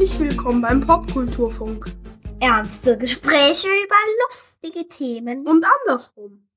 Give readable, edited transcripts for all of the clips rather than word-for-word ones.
Herzlich willkommen beim Popkulturfunk. Ernste Gespräche über lustige Themen. Und andersrum.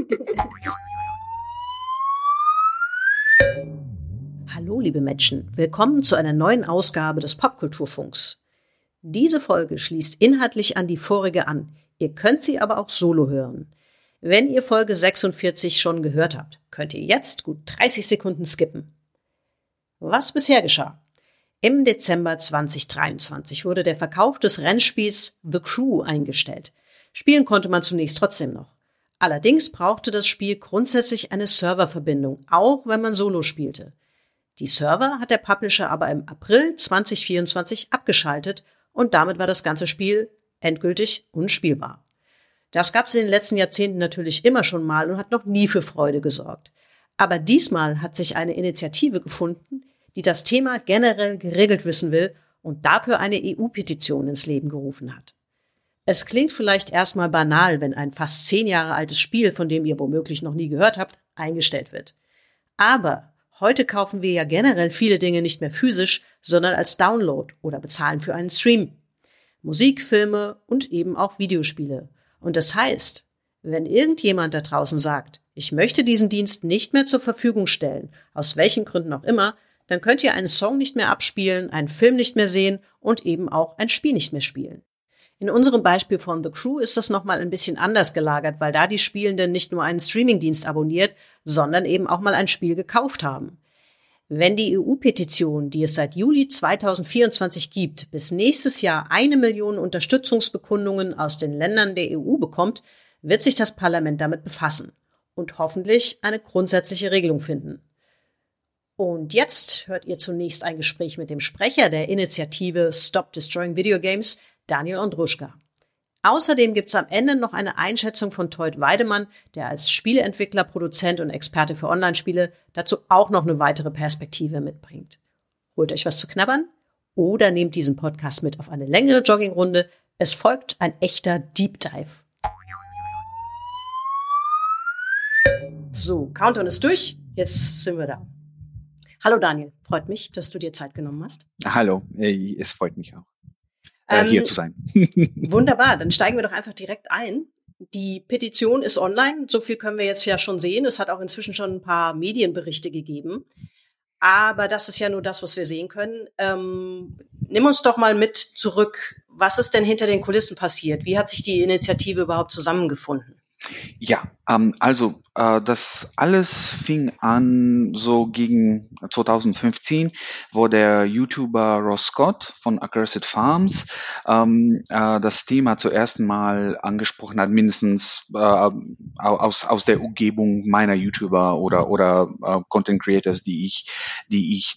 Hallo liebe Menschen, willkommen zu einer neuen Ausgabe des Popkulturfunks. Diese Folge schließt inhaltlich an die vorige an. Ihr könnt sie aber auch solo hören. Wenn ihr Folge 46 schon gehört habt, könnt ihr jetzt gut 30 Sekunden skippen. Was bisher geschah? Im Dezember 2023 wurde der Verkauf des Rennspiels The Crew eingestellt. Spielen konnte man zunächst trotzdem noch. Allerdings brauchte das Spiel grundsätzlich eine Serververbindung, auch wenn man solo spielte. Die Server hat der Publisher aber im April 2024 abgeschaltet und damit war das ganze Spiel endgültig unspielbar. Das gab es in den letzten Jahrzehnten natürlich immer schon mal und hat noch nie für Freude gesorgt. Aber diesmal hat sich eine Initiative gefunden, die das Thema generell geregelt wissen will und dafür eine EU-Petition ins Leben gerufen hat. Es klingt vielleicht erstmal banal, wenn ein fast 10 Jahre altes Spiel, von dem ihr womöglich noch nie gehört habt, eingestellt wird. Aber heute kaufen wir ja generell viele Dinge nicht mehr physisch, sondern als Download oder bezahlen für einen Stream. Musik, Filme und eben auch Videospiele. Und das heißt, wenn irgendjemand da draußen sagt, ich möchte diesen Dienst nicht mehr zur Verfügung stellen, aus welchen Gründen auch immer, dann könnt ihr einen Song nicht mehr abspielen, einen Film nicht mehr sehen und eben auch ein Spiel nicht mehr spielen. In unserem Beispiel von The Crew ist das nochmal ein bisschen anders gelagert, weil da die Spielenden nicht nur einen Streamingdienst abonniert, sondern eben auch mal ein Spiel gekauft haben. Wenn die EU-Petition, die es seit Juli 2024 gibt, bis nächstes Jahr 1 Million Unterstützungsbekundungen aus den Ländern der EU bekommt, wird sich das Parlament damit befassen und hoffentlich eine grundsätzliche Regelung finden. Und jetzt hört ihr zunächst ein Gespräch mit dem Sprecher der Initiative Stop Destroying Video Games, Daniel Ondruschka. Außerdem gibt's am Ende noch eine Einschätzung von Teut Weidemann, der als Spieleentwickler, Produzent und Experte für Online-Spiele dazu auch noch eine weitere Perspektive mitbringt. Holt euch was zu knabbern oder nehmt diesen Podcast mit auf eine längere Joggingrunde. Es folgt ein echter Deep Dive. So, Countdown ist durch. Jetzt sind wir da. Hallo Daniel, freut mich, dass du dir Zeit genommen hast. Hallo, es freut mich auch, hier zu sein. Wunderbar, dann steigen wir doch einfach direkt ein. Die Petition ist online, so viel können wir jetzt ja schon sehen. Es hat auch inzwischen schon ein paar Medienberichte gegeben. Aber das ist ja nur das, was wir sehen können. Nimm uns doch mal mit zurück. Was ist denn hinter den Kulissen passiert? Wie hat sich die Initiative überhaupt zusammengefunden? Ja, das alles fing an so gegen 2015, wo der YouTuber Ross Scott von Aggressive Farms das Thema zuerst mal angesprochen hat, mindestens aus der Umgebung meiner YouTuber oder Content Creators, die ich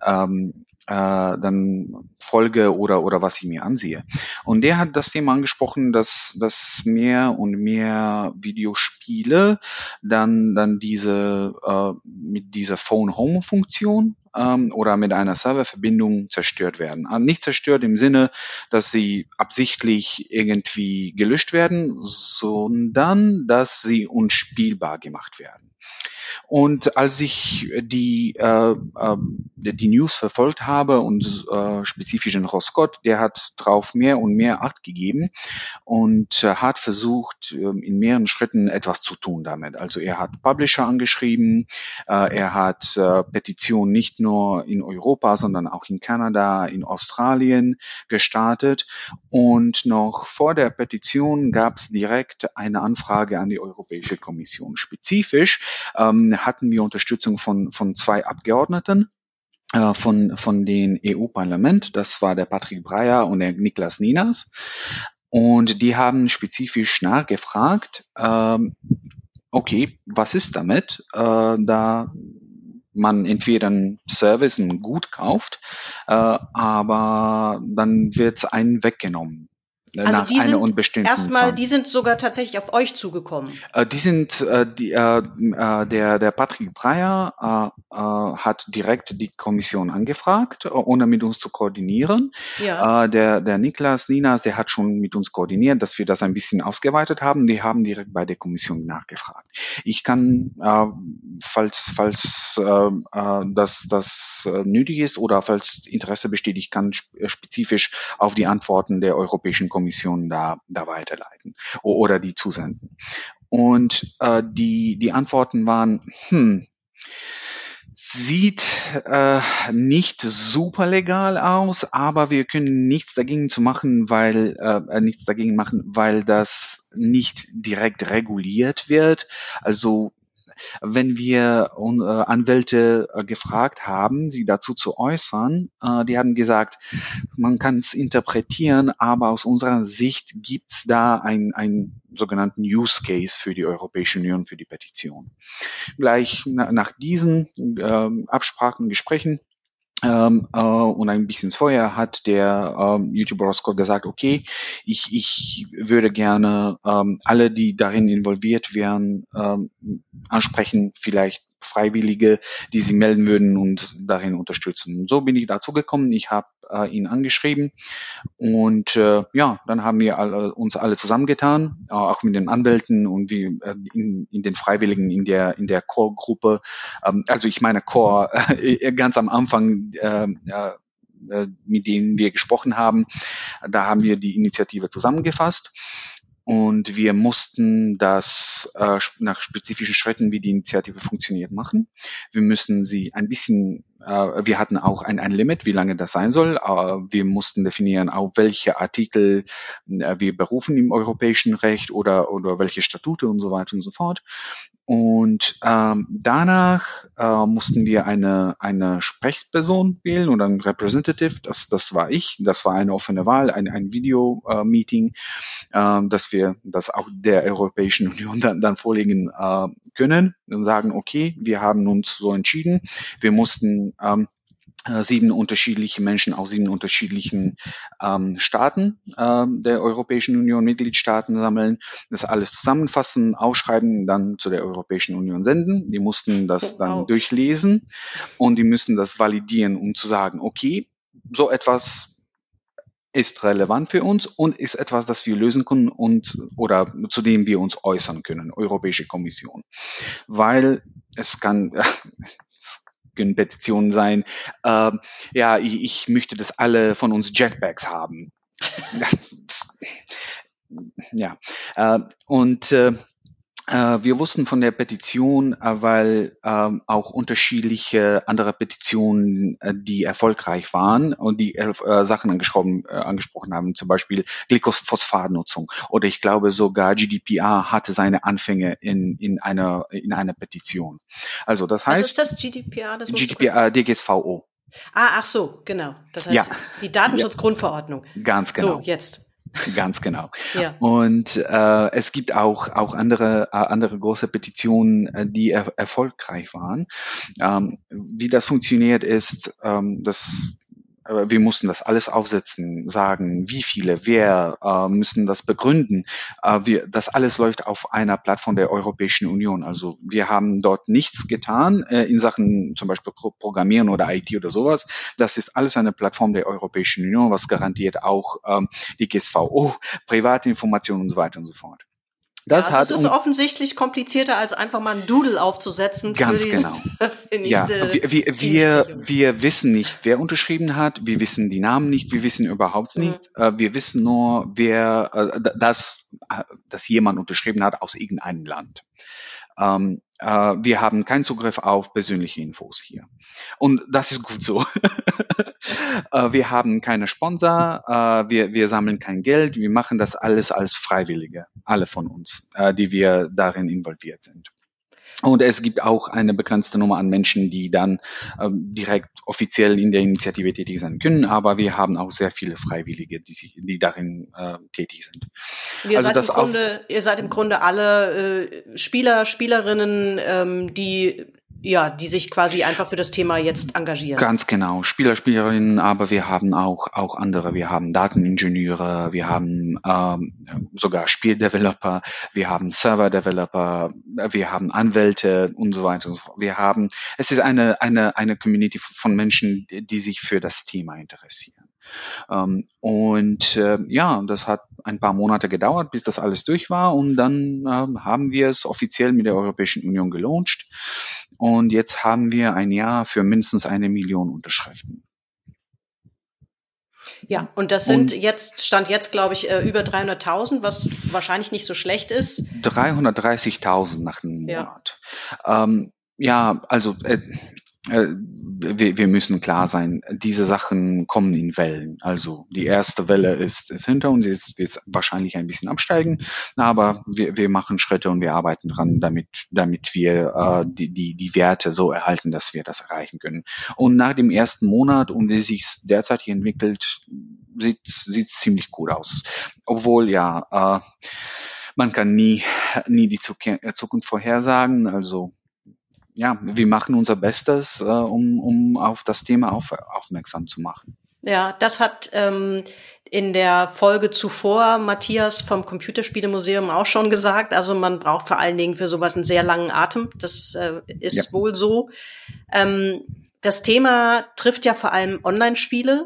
dann folge oder was ich mir ansehe. Und der hat das Thema angesprochen, dass mehr und mehr Videospiele dann diese mit dieser Phone-Home-Funktion oder mit einer Serververbindung zerstört werden. Nicht zerstört im Sinne, dass sie absichtlich irgendwie gelöscht werden, sondern dass sie unspielbar gemacht werden. Und als ich die News verfolgt habe und spezifisch in Ross Scott, der hat drauf mehr und mehr Acht gegeben und hat versucht, in mehreren Schritten etwas zu tun damit. Also er hat Publisher angeschrieben, er hat Petitionen nicht nur in Europa, sondern auch in Kanada, in Australien gestartet. Und noch vor der Petition gab es direkt eine Anfrage an die Europäische Kommission. Spezifisch hatten wir Unterstützung von 2 Abgeordneten von den EU-Parlament. Das war der Patrick Breyer und der Niklas Ninas. Und die haben spezifisch nachgefragt, okay, was ist damit, da man entweder einen Service, ein Gut kauft, aber dann wird einen weggenommen. Also nach die einer sind unbestimmten erstmal, Zeit. die sind sogar tatsächlich auf euch zugekommen. Der Patrick Breyer hat direkt die Kommission angefragt, ohne mit uns zu koordinieren. Ja. Der Niklas Ninas, der hat schon mit uns koordiniert, dass wir das ein bisschen ausgeweitet haben. Die haben direkt bei der Kommission nachgefragt. Ich kann falls das nötig ist oder falls Interesse besteht, ich kann spezifisch auf die Antworten der Europäischen Kommission da weiterleiten oder die zusenden. Und die Antworten waren, sieht nicht super legal aus, aber wir können nichts dagegen machen, weil das nicht direkt reguliert wird. Also wenn wir Anwälte gefragt haben, sie dazu zu äußern, die haben gesagt, man kann es interpretieren, aber aus unserer Sicht gibt es da einen sogenannten Use Case für die Europäische Union, für die Petition. Gleich nach diesen Absprachen, Gesprächen und ein bisschen vorher hat der YouTuber Roscoe gesagt, okay, ich würde gerne alle, die darin involviert wären, ansprechen, vielleicht Freiwillige, die sie melden würden und darin unterstützen. Und so bin ich dazu gekommen. Ich habe ihn angeschrieben und dann haben wir uns alle zusammengetan, auch mit den Anwälten und wie in den Freiwilligen in der Core-Gruppe. Also ich meine Core ganz am Anfang, mit denen wir gesprochen haben. Da haben wir die Initiative zusammengefasst. Und wir mussten das nach spezifischen Schritten, wie die Initiative funktioniert, machen. Wir müssen sie ein bisschen, wir hatten auch ein Limit, wie lange das sein soll. Wir mussten definieren, auf welche Artikel wir berufen im europäischen Recht oder welche Statute und so weiter und so fort. Und danach mussten wir eine Sprechperson wählen oder ein Representative. Das war ich. Das war eine offene Wahl, ein Video-Meeting, dass wir das auch der Europäischen Union dann vorlegen können und sagen, okay, wir haben uns so entschieden. Wir mussten 7 unterschiedliche Menschen aus 7 unterschiedlichen Staaten der Europäischen Union, Mitgliedstaaten sammeln, das alles zusammenfassen, ausschreiben, dann zu der Europäischen Union senden. Die mussten das dann durchlesen und die müssen das validieren, um zu sagen, okay, so etwas ist relevant für uns und ist etwas, das wir lösen können oder zu dem wir uns äußern können, Europäische Kommission. Weil es können Petitionen sein, ich möchte, dass alle von uns Jetpacks haben. Wir wussten von der Petition, weil auch unterschiedliche andere Petitionen, die erfolgreich waren und die Sachen angesprochen haben, zum Beispiel Glyphosatnutzung oder ich glaube sogar GDPR hatte seine Anfänge in einer Petition. Also das heißt, was ist das GDPR? Das GDPR, DGSVO. Ach so, genau. Das heißt, die Datenschutzgrundverordnung. Ganz genau. So, jetzt. Ganz genau. Ja. Und es gibt auch andere große Petitionen, die erfolgreich waren. Wie das funktioniert ist, wir mussten das alles aufsetzen, sagen, wie viele, wer, müssen das begründen. Das alles läuft auf einer Plattform der Europäischen Union. Also wir haben dort nichts getan in Sachen zum Beispiel Programmieren oder IT oder sowas. Das ist alles eine Plattform der Europäischen Union, was garantiert auch die GSVO, private Informationen und so weiter und so fort. Das es ist offensichtlich komplizierter, als einfach mal ein Doodle aufzusetzen. Ganz genau. Wir wissen nicht, wer unterschrieben hat. Wir wissen die Namen nicht. Wir wissen überhaupt nicht. Wir wissen nur, dass jemand unterschrieben hat aus irgendeinem Land. Wir haben keinen Zugriff auf persönliche Infos hier. Und das ist gut so. Wir haben keine Sponsor, wir sammeln kein Geld, wir machen das alles als Freiwillige, alle von uns, die wir darin involviert sind. Und es gibt auch eine begrenzte Nummer an Menschen, die dann direkt offiziell in der Initiative tätig sein können, aber wir haben auch sehr viele Freiwillige, die darin tätig sind. Ihr seid im Grunde alle Spieler, Spielerinnen, die sich quasi einfach für das Thema jetzt engagieren. Ganz genau. Spieler, Spielerinnen, aber wir haben auch andere. Wir haben Dateningenieure, wir haben sogar Spieldeveloper, wir haben Server-Developer, wir haben Anwälte und so weiter. Es ist eine Community von Menschen, die sich für das Thema interessieren. Das hat ein paar Monate gedauert, bis das alles durch war und dann haben wir es offiziell mit der Europäischen Union gelauncht und jetzt haben wir ein Jahr für mindestens 1 Million Unterschriften. Ja, und das sind Stand jetzt, glaube ich, über 300.000, was wahrscheinlich nicht so schlecht ist. 330.000 nach einem Monat. Also wir müssen klar sein, diese Sachen kommen in Wellen. Also die erste Welle ist hinter uns, jetzt wird es wahrscheinlich ein bisschen absteigen, aber wir machen Schritte und wir arbeiten dran, damit wir die Werte so erhalten, dass wir das erreichen können. Und nach dem ersten Monat und wie sich derzeit hier entwickelt, sieht ziemlich gut aus. Obwohl man kann nie die Zukunft vorhersagen. Also ja, wir machen unser Bestes, um auf das Thema aufmerksam zu machen. Ja, das hat in der Folge zuvor Matthias vom Computerspielemuseum auch schon gesagt. Also man braucht vor allen Dingen für sowas einen sehr langen Atem. Das ist wohl so. Das Thema trifft ja vor allem Online-Spiele.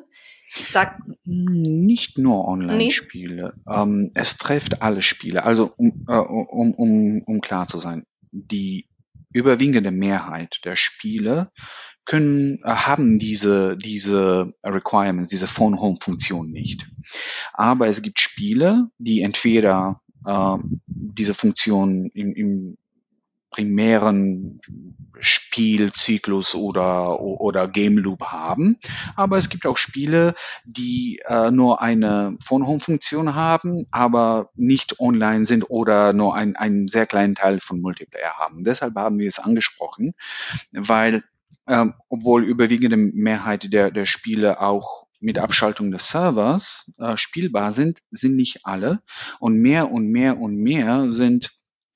Nicht nur Online-Spiele. Nee. Es trifft alle Spiele. Also um klar zu sein, die überwiegende Mehrheit der Spiele haben diese Requirements, diese Phone-Home-Funktion nicht. Aber es gibt Spiele, die entweder diese Funktion im primären Spielzyklus oder Game Loop haben. Aber es gibt auch Spiele, die nur eine Phone-Home-Funktion haben, aber nicht online sind oder nur einen sehr kleinen Teil von Multiplayer haben. Deshalb haben wir es angesprochen, weil obwohl überwiegende Mehrheit der Spiele auch mit Abschaltung des Servers spielbar sind nicht alle. Und mehr sind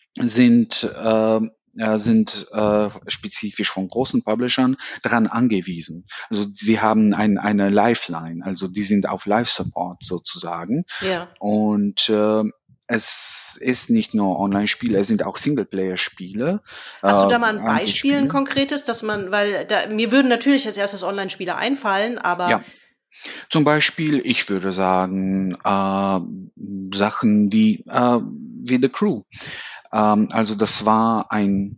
spezifisch von großen Publishern daran angewiesen. Also sie haben eine Lifeline, also die sind auf Live-Support sozusagen. Ja. Und es ist nicht nur Online-Spiele, es sind auch Singleplayer-Spiele. Hast du da mal ein Beispiel, ein konkretes, mir würden natürlich als erstes Online-Spiele einfallen, aber... Ja. Zum Beispiel, ich würde sagen, Sachen wie The Crew. Also das war ein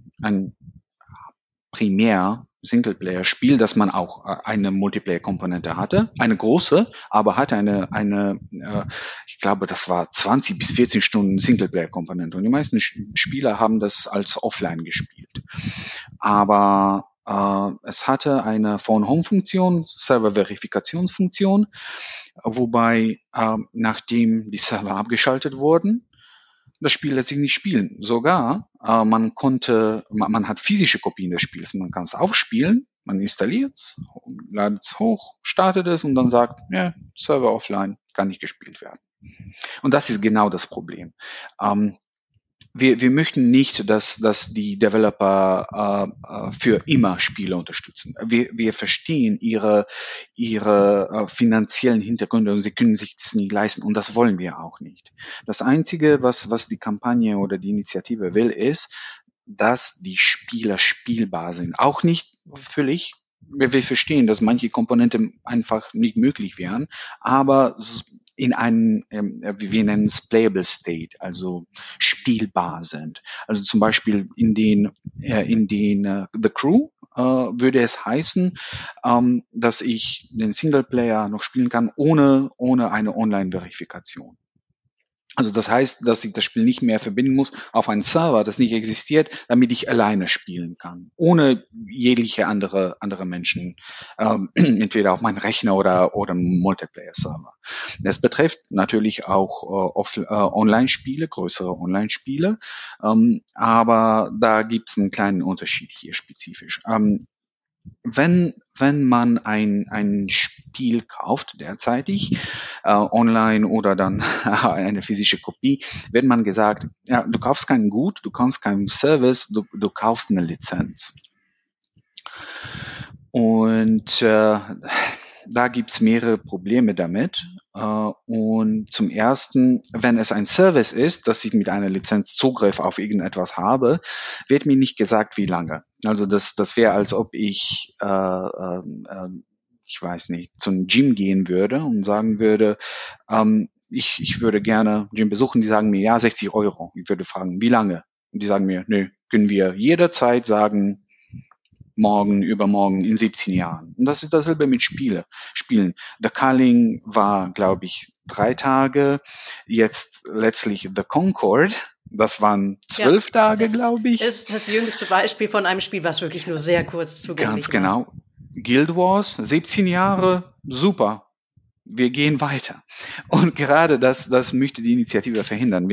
primär Singleplayer-Spiel, dass man auch eine Multiplayer-Komponente hatte, eine große, aber hatte eine ich glaube, das war 20 bis 14 Stunden Singleplayer-Komponente. Und die meisten Spieler haben das als Offline gespielt. Aber es hatte eine Phone-Home-Funktion, Server-Verifikationsfunktion, wobei nachdem die Server abgeschaltet wurden, das Spiel lässt sich nicht spielen. Sogar man hat physische Kopien des Spiels. Man kann es aufspielen, man installiert es, ladet es hoch, startet es und dann sagt, ja, Server offline, kann nicht gespielt werden. Und das ist genau das Problem. Wir möchten nicht, dass die Developer für immer Spiele unterstützen. Wir verstehen ihre finanziellen Hintergründe und sie können sich das nie leisten und das wollen wir auch nicht. Das Einzige, was die Kampagne oder die Initiative will, ist, dass die Spieler spielbar sind. Auch nicht völlig. Wir verstehen, dass manche Komponenten einfach nicht möglich wären, aber in einen, wir nennen es Playable State, also spielbar sind. Also zum Beispiel in den The Crew würde es heißen, dass ich den Singleplayer noch spielen kann ohne eine Online-Verifikation. Also das heißt, dass ich das Spiel nicht mehr verbinden muss auf einen Server, das nicht existiert, damit ich alleine spielen kann, ohne jegliche andere Menschen, entweder auf meinen Rechner oder einen Multiplayer-Server. Das betrifft natürlich auch Online-Spiele, größere Online-Spiele, aber da gibt es einen kleinen Unterschied hier spezifisch. Wenn man ein Spiel kauft derzeitig, online oder dann eine physische Kopie, wird man gesagt, ja, du kaufst kein Gut, du kaufst keinen Service, du kaufst eine Lizenz. Und da gibt's mehrere Probleme damit. Und zum ersten, wenn es ein Service ist, dass ich mit einer Lizenz Zugriff auf irgendetwas habe, wird mir nicht gesagt, wie lange. Also das wäre, als ob ich weiß nicht, zum Gym gehen würde und sagen würde, ich würde gerne Gym besuchen. Die sagen mir, ja, 60 Euro. Ich würde fragen, wie lange? Und die sagen mir, nö, können wir jederzeit sagen, morgen, übermorgen, in 17 Jahren. Und das ist dasselbe mit Spielen. The Culling war, glaube ich, 3 Tage. Jetzt letztlich The Concord. Das waren 12 Tage, glaube ich. Das ist das jüngste Beispiel von einem Spiel, was wirklich nur sehr kurz zugänglich Ganz genau. war. Guild Wars, 17 Jahre, super. Wir gehen weiter. Und gerade das möchte die Initiative verhindern.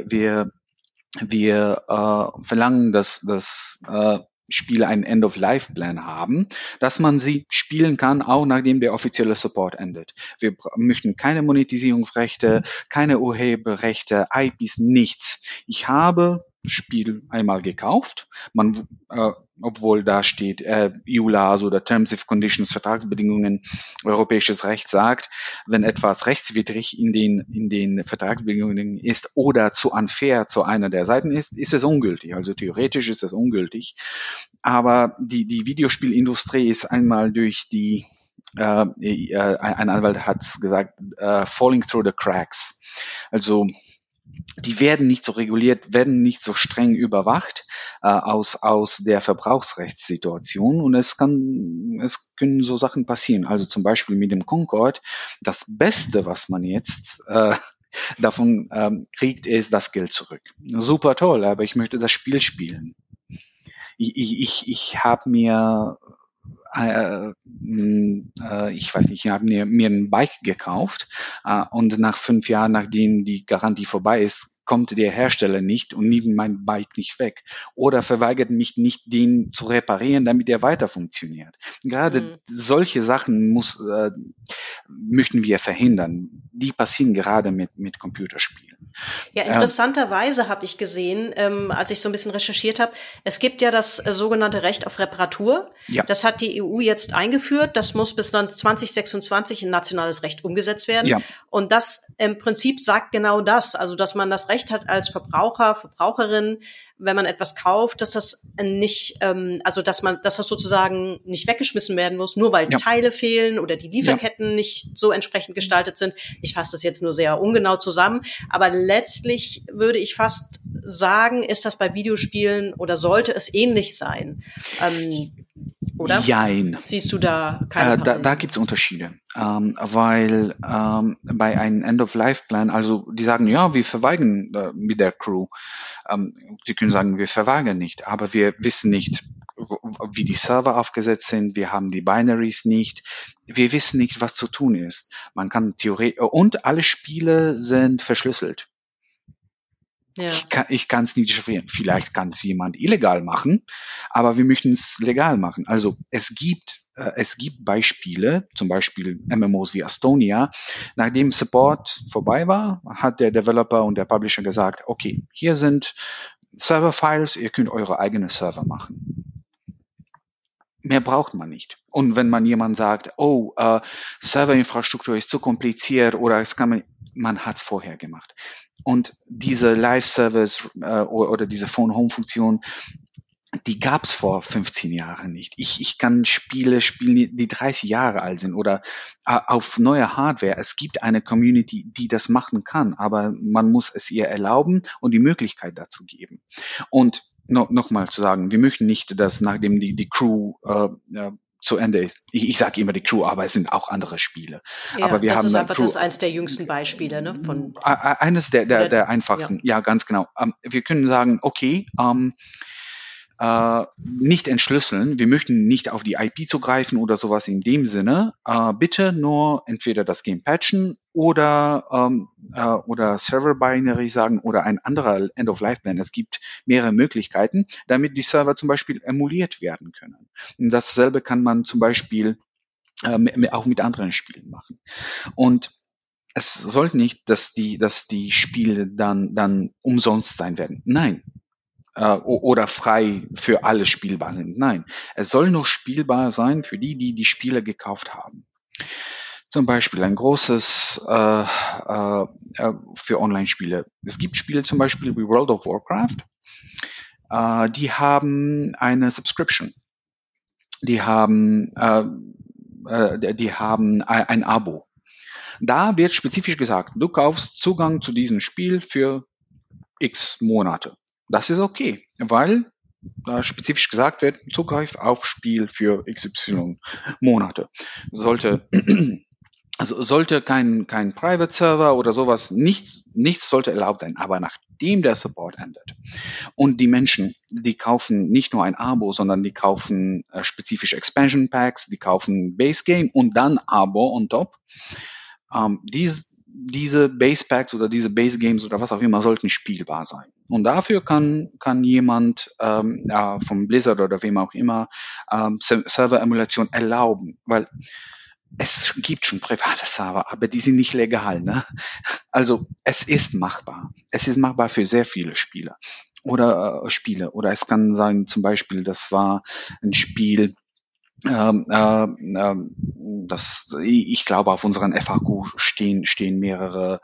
Wir verlangen, dass Spiele einen End-of-Life-Plan haben, dass man sie spielen kann, auch nachdem der offizielle Support endet. Wir möchten keine Monetisierungsrechte, keine Urheberrechte, IPs, nichts. Ich habe Spiel einmal gekauft, obwohl da steht EULAs oder Terms of Conditions, Vertragsbedingungen, europäisches Recht sagt, wenn etwas rechtswidrig in den Vertragsbedingungen ist oder zu unfair zu einer der Seiten ist es ungültig. Also theoretisch ist es ungültig. Aber die Videospielindustrie ist einmal durch ein Anwalt hat gesagt, falling through the cracks. Also die werden nicht so reguliert, werden nicht so streng überwacht aus der Verbrauchsrechtssituation, und es können so Sachen passieren. Also zum Beispiel mit dem Concord, das Beste, was man jetzt davon kriegt, ist das Geld zurück. Super toll, aber ich möchte das Spiel spielen. Ich habe mir ich weiß nicht, ich habe mir ein Bike gekauft und nach 5 Jahren, nachdem die Garantie vorbei ist, kommt der Hersteller nicht und nimmt mein Bike nicht weg oder verweigert mich nicht, den zu reparieren, damit er weiter funktioniert. Gerade solche Sachen möchten wir verhindern. Die passieren gerade mit Computerspielen. Ja, interessanterweise habe ich gesehen, als ich so ein bisschen recherchiert habe, es gibt ja das sogenannte Recht auf Reparatur. Ja. Das hat die EU jetzt eingeführt. Das muss bis dann 2026 in nationales Recht umgesetzt werden. Ja. Und das im Prinzip sagt genau das, also dass man das Recht hat als Verbraucher, Verbraucherin, wenn man etwas kauft, dass das nicht, dass das sozusagen nicht weggeschmissen werden muss, nur weil Teile fehlen oder die Lieferketten nicht so entsprechend gestaltet sind. Ich fasse das jetzt nur sehr ungenau zusammen, aber letztlich würde ich fast sagen, ist das bei Videospielen oder sollte es ähnlich sein? Oder? Jein. Siehst du da keine Da gibt es Unterschiede, weil bei einem End-of-Life-Plan, also die sagen, ja, wir verweigern mit der Crew. Sie können sagen, wir verweigern nicht, aber wir wissen nicht, wie die Server aufgesetzt sind, wir haben die Binaries nicht, wir wissen nicht, was zu tun ist. Man kann und alle Spiele sind verschlüsselt. Ja. Ich kann es nicht dechiffrieren. Vielleicht kann es jemand illegal machen, aber wir möchten es legal machen. Also es gibt Beispiele, zum Beispiel MMOs wie Astonia. Nachdem Support vorbei war, hat der Developer und der Publisher gesagt, okay, hier sind Server-Files, ihr könnt eure eigenen Server machen. Mehr braucht man nicht. Und wenn man jemand sagt, Serverinfrastruktur ist zu kompliziert oder man hat es vorher gemacht. Und diese Live-Service oder diese Phone-Home-Funktion, die gab es vor 15 Jahren nicht. Ich kann Spiele spielen, die 30 Jahre alt sind oder auf neue Hardware. Es gibt eine Community, die das machen kann, aber man muss es ihr erlauben und die Möglichkeit dazu geben. Und nochmal zu sagen, wir möchten nicht, dass nachdem die Crew zu Ende ist. Ich sage immer die Crew, aber es sind auch andere Spiele. Ja, aber das ist einfach eins der jüngsten Beispiele, ne? Eines der einfachsten. Ja, ganz genau. Wir können sagen, okay, nicht entschlüsseln. Wir möchten nicht auf die IP zugreifen oder sowas in dem Sinne. Bitte nur entweder das Game patchen oder Server Binary sagen oder ein anderer End-of-Life-Plan. Es gibt mehrere Möglichkeiten, damit die Server zum Beispiel emuliert werden können. Und dasselbe kann man zum Beispiel auch mit anderen Spielen machen. Und es sollte nicht, dass die Spiele dann umsonst sein werden. Nein. Oder frei für alle spielbar sind. Nein, es soll nur spielbar sein für die Spiele gekauft haben. Zum Beispiel ein großes für Online-Spiele. Es gibt Spiele zum Beispiel wie World of Warcraft. Die haben eine Subscription. Die haben ein Abo. Da wird spezifisch gesagt, du kaufst Zugang zu diesem Spiel für X Monate. Das ist okay, weil spezifisch gesagt wird, Zugriff auf Spiel für XY Monate. Sollte kein Private Server oder sowas, nichts sollte erlaubt sein. Aber nachdem der Support endet und die Menschen, die kaufen nicht nur ein Abo, sondern die kaufen spezifische Expansion Packs, die kaufen Base Game und dann Abo on top. Diese Base Packs oder diese Base Games oder was auch immer sollten spielbar sein. Und dafür kann jemand vom Blizzard oder wem auch immer Server-Emulation erlauben, weil es gibt schon private Server, aber die sind nicht legal, ne? Also es ist machbar. Es ist machbar für sehr viele Spieler oder Spiele. Oder es kann sein, zum Beispiel, das war ein Spiel, das, ich glaube, auf unseren FAQ stehen mehrere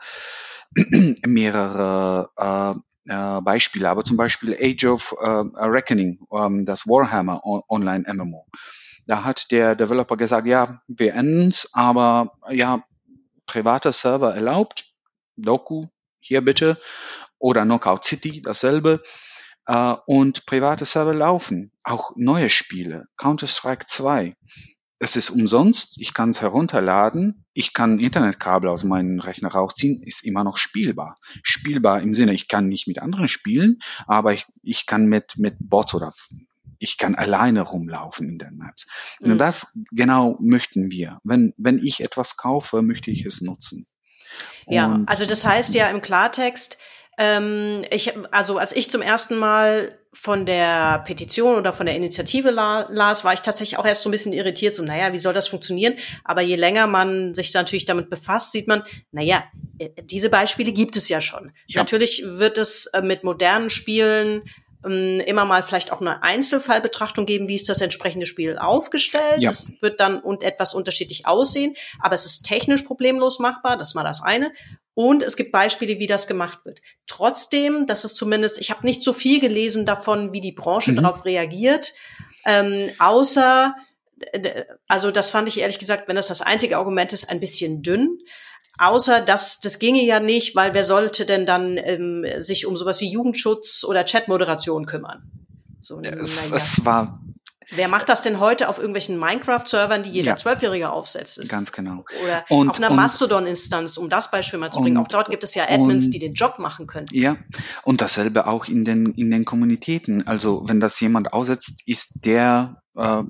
Beispiele, aber zum Beispiel Age of Reckoning, das Warhammer Online MMO. Da hat der Developer gesagt, ja, wir enden's, aber ja, privater Server erlaubt, Doku, hier bitte, oder Knockout City, dasselbe. Und private Server laufen, auch neue Spiele, Counter-Strike 2. Es ist umsonst, ich kann es herunterladen, ich kann Internetkabel aus meinem Rechner rausziehen, ist immer noch spielbar. Spielbar im Sinne, ich kann nicht mit anderen spielen, aber ich kann mit Bots oder ich kann alleine rumlaufen in den Maps. Und das genau möchten wir. Wenn ich etwas kaufe, möchte ich es nutzen. Ja, also das heißt ja im Klartext, als ich zum ersten Mal von der Petition oder von der Initiative las, war ich tatsächlich auch erst so ein bisschen irritiert, so, naja, wie soll das funktionieren? Aber je länger man sich da natürlich damit befasst, sieht man, naja, diese Beispiele gibt es ja schon. Ja. Natürlich wird es mit modernen Spielen immer mal vielleicht auch eine Einzelfallbetrachtung geben, wie ist das entsprechende Spiel aufgestellt. Ja. Das wird dann etwas unterschiedlich aussehen, aber es ist technisch problemlos machbar, das ist mal das eine. Und es gibt Beispiele, wie das gemacht wird. Trotzdem, das ist zumindest, ich habe nicht so viel gelesen davon, wie die Branche darauf reagiert, außer, also das fand ich ehrlich gesagt, wenn das einzige Argument ist, ein bisschen dünn. Außer, das ginge ja nicht, weil wer sollte denn dann sich um sowas wie Jugendschutz oder Chatmoderation kümmern? So, wer macht das denn heute auf irgendwelchen Minecraft-Servern, die jeder Zwölfjährige aufsetzt? Ganz genau. Oder auf einer Mastodon-Instanz, um das Beispiel mal zu bringen. Auch dort gibt es ja Admins, die den Job machen können. Ja, und dasselbe auch in den Kommunitäten. Also wenn das jemand aussetzt, ist der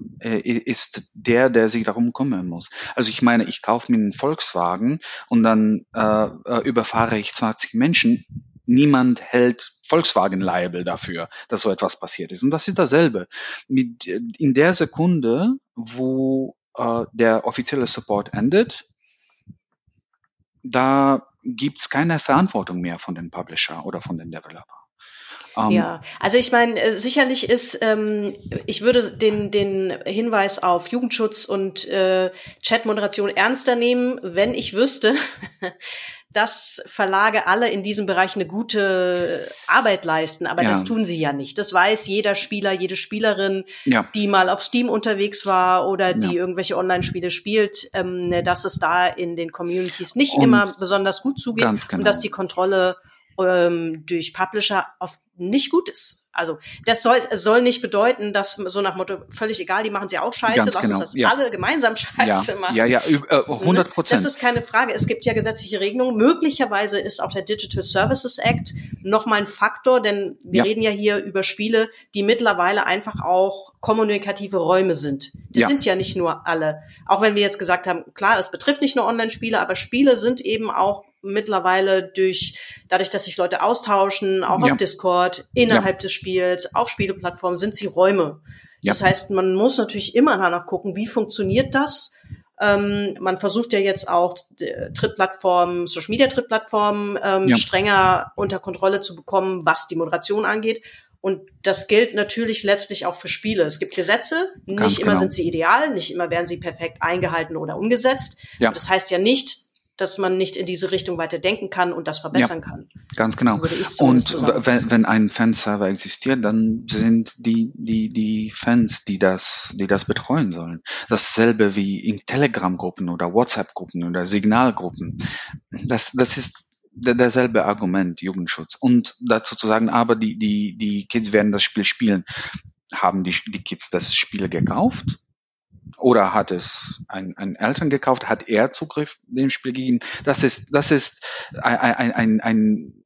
sich darum kümmern muss. Also ich meine, ich kaufe mir einen Volkswagen und dann überfahre ich 20 Menschen. Niemand hält Volkswagen liable dafür, dass so etwas passiert ist. Und das ist dasselbe. In der Sekunde, wo der offizielle Support endet, da gibt's keine Verantwortung mehr von den Publisher oder von den Developer. Ja, also ich meine, sicherlich ist, ich würde den Hinweis auf Jugendschutz und Chatmoderation ernster nehmen, wenn ich wüsste, dass Verlage alle in diesem Bereich eine gute Arbeit leisten, aber das tun sie ja nicht. Das weiß jeder Spieler, jede Spielerin, die mal auf Steam unterwegs war oder die irgendwelche Online-Spiele spielt, dass es da in den Communities nicht immer besonders gut zugeht und dass die Kontrolle durch Publisher oft nicht gut ist. Also das soll nicht bedeuten, dass so nach Motto, völlig egal, die machen sie auch scheiße, lass uns das alle gemeinsam scheiße machen. 100%. Das ist keine Frage. Es gibt ja gesetzliche Regelungen. Möglicherweise ist auch der Digital Services Act nochmal ein Faktor, denn wir reden ja hier über Spiele, die mittlerweile einfach auch kommunikative Räume sind. Das sind ja nicht nur alle. Auch wenn wir jetzt gesagt haben, klar, das betrifft nicht nur Online-Spiele, aber Spiele sind eben auch mittlerweile dadurch, dass sich Leute austauschen, auch auf Discord, innerhalb des Spiels, auf Spieleplattformen, sind sie Räume. Das heißt, man muss natürlich immer danach gucken, wie funktioniert das? Man versucht ja jetzt auch Trittplattformen, Social-Media-Trittplattformen strenger unter Kontrolle zu bekommen, was die Moderation angeht. Und das gilt natürlich letztlich auch für Spiele. Es gibt Gesetze, nicht immer sind sie ideal, nicht immer werden sie perfekt eingehalten oder umgesetzt. Aber das heißt ja nicht, dass man nicht in diese Richtung weiter denken kann und das verbessern kann. Ganz genau. So und wenn ein Fanserver existiert, dann sind die Fans, die das betreuen sollen. Dasselbe wie in Telegram-Gruppen oder WhatsApp-Gruppen oder Signalgruppen. Das ist derselbe Argument, Jugendschutz. Und dazu zu sagen, aber die Kids werden das Spiel spielen. Haben die Kids das Spiel gekauft? Oder hat es ein Eltern gekauft? Hat er Zugriff dem Spiel gegeben? Das ist ein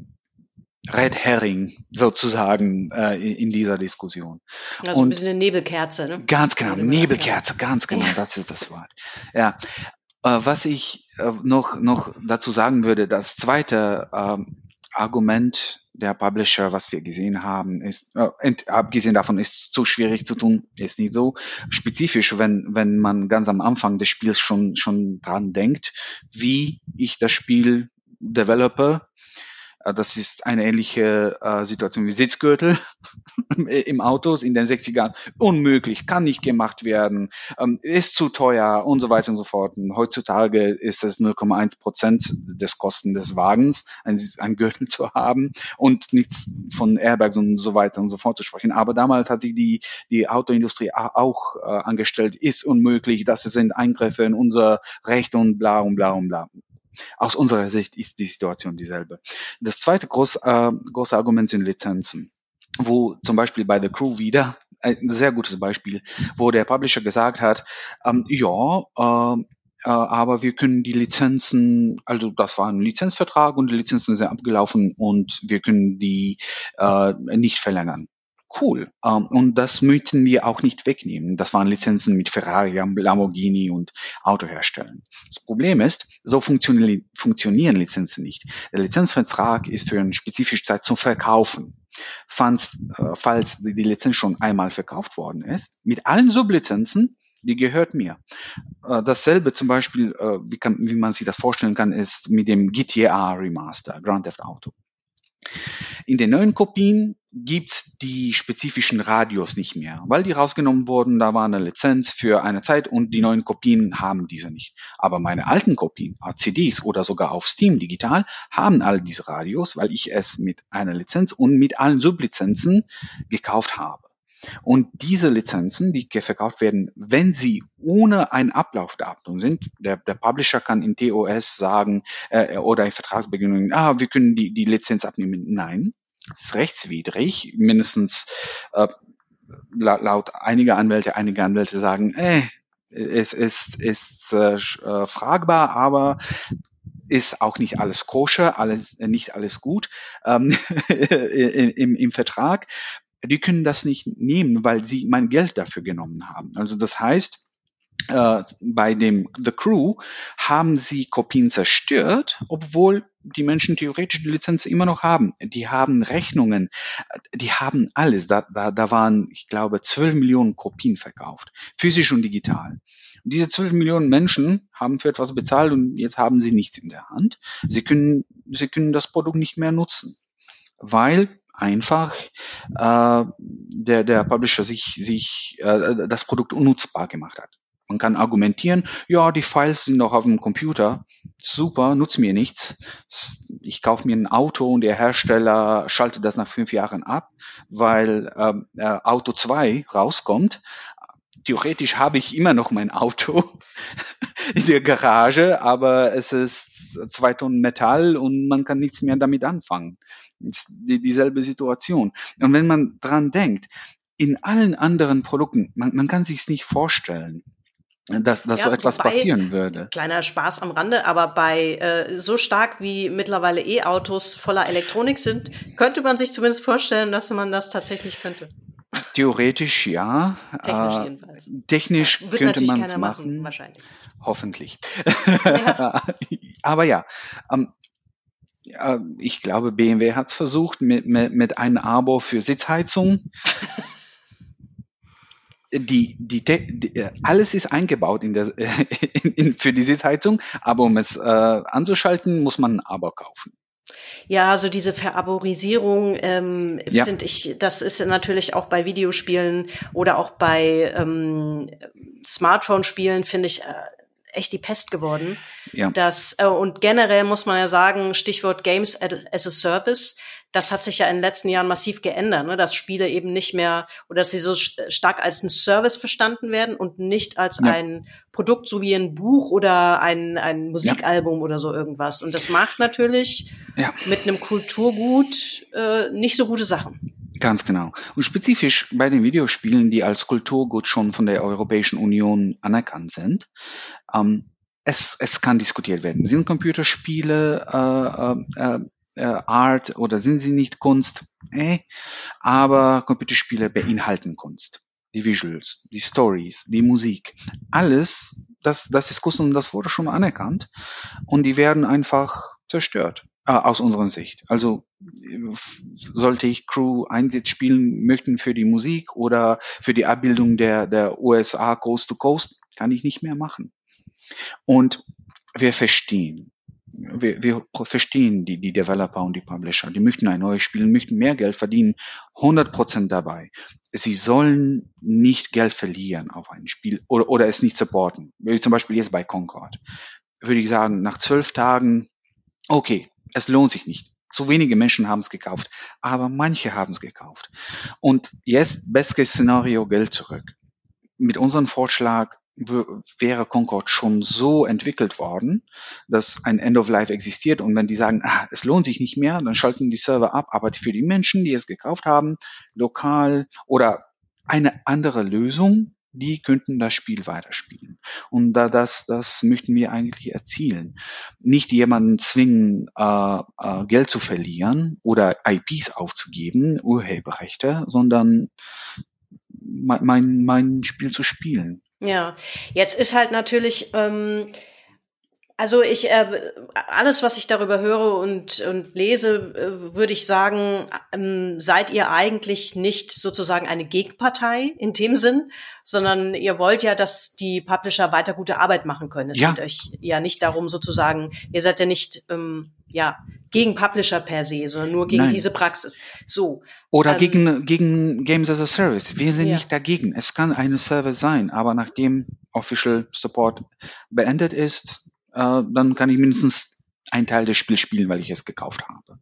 Red Herring sozusagen in dieser Diskussion. Also ein bisschen eine Nebelkerze, ne? Ganz genau, Nebelkerze, ganz genau, Ja. Das ist das Wort. Ja. Was ich noch dazu sagen würde, das zweite Argument der Publisher, was wir gesehen haben, ist, abgesehen davon ist zu schwierig zu tun, ist nicht so spezifisch, wenn man ganz am Anfang des Spiels schon dran denkt, wie ich das Spiel develope. Das ist eine ähnliche Situation wie Sitzgürtel im Autos in den 60ern. Unmöglich, kann nicht gemacht werden, ist zu teuer und so weiter und so fort. Und heutzutage ist es 0,1% des Kosten des Wagens, ein Gürtel zu haben und nichts von Airbags und so weiter und so fort zu sprechen. Aber damals hat sich die Autoindustrie auch angestellt, ist unmöglich, das sind Eingriffe in unser Recht und bla und bla und bla. Aus unserer Sicht ist die Situation dieselbe. Das zweite große Argument sind Lizenzen, wo zum Beispiel bei The Crew wieder ein sehr gutes Beispiel, wo der Publisher gesagt hat, aber wir können die Lizenzen, also das war ein Lizenzvertrag und die Lizenzen sind abgelaufen und wir können die nicht verlängern. Cool. Und das möchten wir auch nicht wegnehmen. Das waren Lizenzen mit Ferrari, Lamborghini und Autoherstellern. Das Problem ist, so funktionieren Lizenzen nicht. Der Lizenzvertrag ist für eine spezifische Zeit zum Verkaufen. Falls die Lizenz schon einmal verkauft worden ist, mit allen Sublizenzen, die gehört mir. Dasselbe zum Beispiel, wie man sich das vorstellen kann, ist mit dem GTA Remaster, Grand Theft Auto. In den neuen Kopien gibt's die spezifischen Radios nicht mehr, weil die rausgenommen wurden, da war eine Lizenz für eine Zeit und die neuen Kopien haben diese nicht. Aber meine alten Kopien, CDs oder sogar auf Steam digital, haben alle diese Radios, weil ich es mit einer Lizenz und mit allen Sublizenzen gekauft habe. Und diese Lizenzen, die verkauft werden, wenn sie ohne ein Ablaufdatum sind, der Publisher kann in TOS sagen oder in Vertragsbedingungen, wir können die Lizenz abnehmen. Nein, das ist rechtswidrig. Mindestens laut einiger Anwälte sagen, es ist fragbar, aber ist auch nicht alles koscher, nicht alles gut im Vertrag. Die können das nicht nehmen, weil sie mein Geld dafür genommen haben. Also das heißt, bei dem The Crew haben sie Kopien zerstört, obwohl die Menschen theoretisch die Lizenz immer noch haben. Die haben Rechnungen, die haben alles. Da waren, ich glaube, 12 Millionen Kopien verkauft, physisch und digital. Und diese 12 Millionen Menschen haben für etwas bezahlt und jetzt haben sie nichts in der Hand. Sie können das Produkt nicht mehr nutzen, weil einfach der Publisher sich das Produkt unnutzbar gemacht hat. Man kann argumentieren, ja, die Files sind doch auf dem Computer, super, nutzt mir nichts. Ich kaufe mir ein Auto und der Hersteller schaltet das nach 5 Jahren ab, weil Auto 2 rauskommt. Theoretisch habe ich immer noch mein Auto in der Garage, aber es ist 2 Tonnen Metall und man kann nichts mehr damit anfangen. Das ist dieselbe Situation. Und wenn man dran denkt, in allen anderen Produkten, man kann sich's nicht vorstellen, dass so etwas passieren würde. Kleiner Spaß am Rande, aber bei so stark wie mittlerweile E-Autos voller Elektronik sind, könnte man sich zumindest vorstellen, dass man das tatsächlich könnte. Theoretisch ja. Technisch jedenfalls. Technisch ja, könnte man es machen. Wahrscheinlich. Hoffentlich. Ja. Aber ja, ich glaube, BMW hat es versucht mit einem Abo für Sitzheizung. Alles ist eingebaut für die Sitzheizung, aber um es anzuschalten, muss man ein Abo kaufen. Ja, so diese Veraborisierung, finde ich, das ist natürlich auch bei Videospielen oder auch bei Smartphone-Spielen, finde ich, echt die Pest geworden. Ja. Und generell muss man ja sagen, Stichwort Games as a Service, das hat sich ja in den letzten Jahren massiv geändert, ne? Dass Spiele eben nicht mehr oder dass sie so stark als ein Service verstanden werden und nicht als ein Produkt, so wie ein Buch oder ein Musikalbum oder so irgendwas. Und das macht natürlich mit einem Kulturgut nicht so gute Sachen. Ganz genau. Und spezifisch bei den Videospielen, die als Kulturgut schon von der Europäischen Union anerkannt sind, es kann diskutiert werden. Sind Computerspiele Art oder sind sie nicht Kunst? Aber Computerspiele beinhalten Kunst. Die Visuals, die Stories, die Musik. Alles, das ist Kunst und das wurde schon anerkannt. Und die werden einfach zerstört. Aus unserer Sicht. Also sollte ich Crew Einsatz spielen möchten für die Musik oder für die Abbildung der USA Coast to Coast, kann ich nicht mehr machen. Und wir verstehen die Developer und die Publisher. Die möchten ein neues Spiel, möchten mehr Geld verdienen, 100% dabei. Sie sollen nicht Geld verlieren auf ein Spiel oder es nicht supporten. Wie zum Beispiel jetzt bei Concord. Würde ich sagen, nach 12 Tagen, okay, es lohnt sich nicht. Zu wenige Menschen haben es gekauft, aber manche haben es gekauft. Und jetzt, Best-Case-Szenario, Geld zurück. Mit unserem Vorschlag wäre Concord schon so entwickelt worden, dass ein End of Life existiert. Und wenn die sagen, es lohnt sich nicht mehr, dann schalten die Server ab. Aber für die Menschen, die es gekauft haben, lokal oder eine andere Lösung, die könnten das Spiel weiterspielen. Und das möchten wir eigentlich erzielen. Nicht jemanden zwingen, Geld zu verlieren oder IPs aufzugeben, Urheberrechte, sondern mein Spiel zu spielen. Ja, jetzt ist halt natürlich, also alles, was ich darüber höre und lese, würde ich sagen, seid ihr eigentlich nicht sozusagen eine Gegenpartei in dem Sinn, sondern ihr wollt ja, dass die Publisher weiter gute Arbeit machen können. Es geht euch ja nicht darum sozusagen, ihr seid ja nicht, gegen Publisher per se, sondern nur gegen diese Praxis. So. Oder gegen Games as a Service. Wir sind nicht dagegen. Es kann eine Service sein, aber nachdem Official Support beendet ist, dann kann ich mindestens einen Teil des Spiels spielen, weil ich es gekauft habe.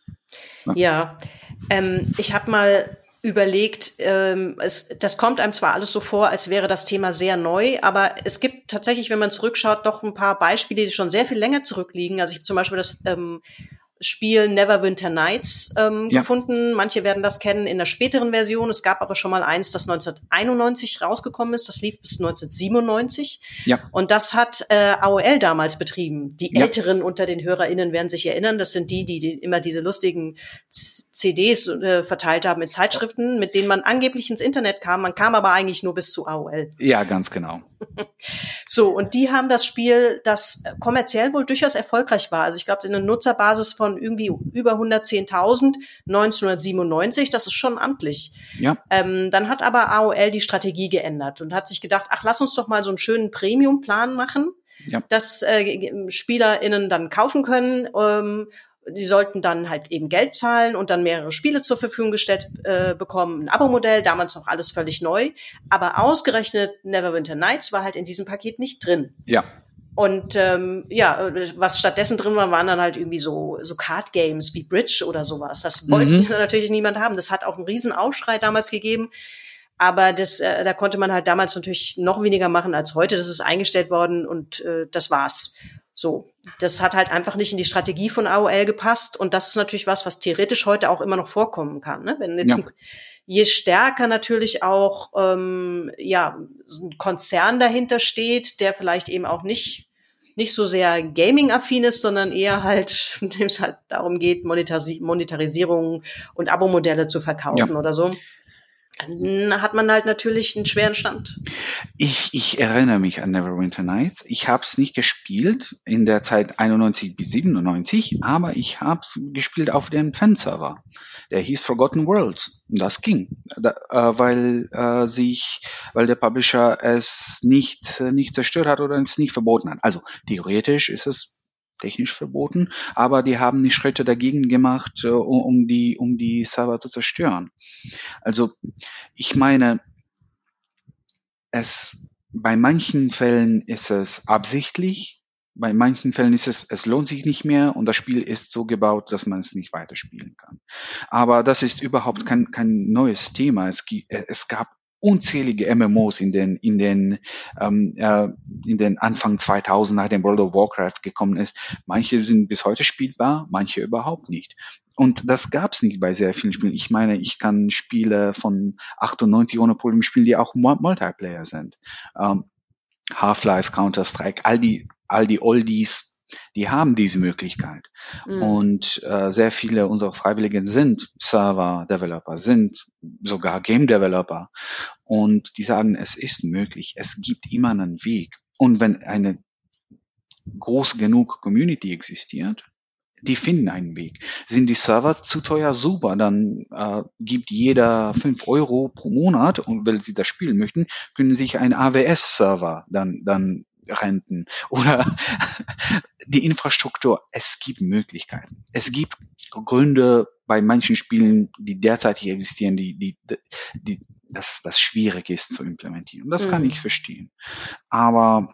Ich habe mal überlegt, das kommt einem zwar alles so vor, als wäre das Thema sehr neu, aber es gibt tatsächlich, wenn man zurückschaut, doch ein paar Beispiele, die schon sehr viel länger zurückliegen. Also ich habe zum Beispiel das Spiel Neverwinter Nights gefunden. Manche werden das kennen in der späteren Version. Es gab aber schon mal eins, das 1991 rausgekommen ist. Das lief bis 1997. Ja. Und das hat AOL damals betrieben. Die Älteren unter den HörerInnen werden sich erinnern. Das sind die immer diese lustigen CDs verteilt haben in Zeitschriften, mit denen man angeblich ins Internet kam. Man kam aber eigentlich nur bis zu AOL. Ja, ganz genau. So, und die haben das Spiel, das kommerziell wohl durchaus erfolgreich war. Also ich glaube, eine Nutzerbasis von irgendwie über 110.000 1997, das ist schon amtlich. Ja. Dann hat aber AOL die Strategie geändert und hat sich gedacht, lass uns doch mal so einen schönen Premium-Plan machen, dass SpielerInnen dann kaufen können. Die sollten dann halt eben Geld zahlen und dann mehrere Spiele zur Verfügung gestellt bekommen. Ein Abo-Modell, damals noch alles völlig neu. Aber ausgerechnet Neverwinter Nights war halt in diesem Paket nicht drin. Ja. Und was stattdessen drin war, waren dann halt irgendwie so Card-Games wie Bridge oder sowas. Das wollte natürlich niemand haben. Das hat auch einen riesen Aufschrei damals gegeben. Aber da konnte man halt damals natürlich noch weniger machen als heute. Das ist eingestellt worden und das war's. So, das hat halt einfach nicht in die Strategie von AOL gepasst und das ist natürlich was theoretisch heute auch immer noch vorkommen kann. Ne? Wenn jetzt je stärker natürlich auch so ein Konzern dahinter steht, der vielleicht eben auch nicht so sehr Gaming-affin ist, sondern eher halt, in dem es halt darum geht, Monetarisierung und Abo-Modelle zu verkaufen oder so. Dann hat man halt natürlich einen schweren Stand. Ich erinnere mich an Neverwinter Nights. Ich habe es nicht gespielt in der Zeit 91 bis 97, aber ich habe es gespielt auf dem Fanserver. Der hieß Forgotten Worlds. Und das ging, weil der Publisher es nicht zerstört hat oder es nicht verboten hat. Also theoretisch ist es technisch verboten, aber die haben die Schritte dagegen gemacht, um die Server zu zerstören. Also ich meine, bei manchen Fällen ist es absichtlich, bei manchen Fällen ist es lohnt sich nicht mehr und das Spiel ist so gebaut, dass man es nicht weiterspielen kann. Aber das ist überhaupt kein neues Thema. Es gab unzählige MMOs in den Anfang 2000, nachdem World of Warcraft gekommen ist. Manche sind bis heute spielbar, manche überhaupt nicht. Und das gab's nicht bei sehr vielen Spielen. Ich meine, ich kann Spiele von 98 ohne Problem spielen, die auch Multiplayer sind. Half-Life, Counter-Strike, all die Oldies, die haben diese Möglichkeit. Und sehr viele unserer Freiwilligen sind Server-Developer, sind sogar Game-Developer. Und die sagen, es ist möglich, es gibt immer einen Weg. Und wenn eine groß genug Community existiert, die finden einen Weg. Sind die Server zu teuer? Super, dann gibt jeder 5 Euro pro Monat und wenn sie das spielen möchten, können sich einen AWS-Server dann renten. Oder die Infrastruktur. Es gibt Möglichkeiten. Es gibt Gründe bei manchen Spielen, die derzeit hier existieren, das schwierig ist zu implementieren. Und das kann ich verstehen. Aber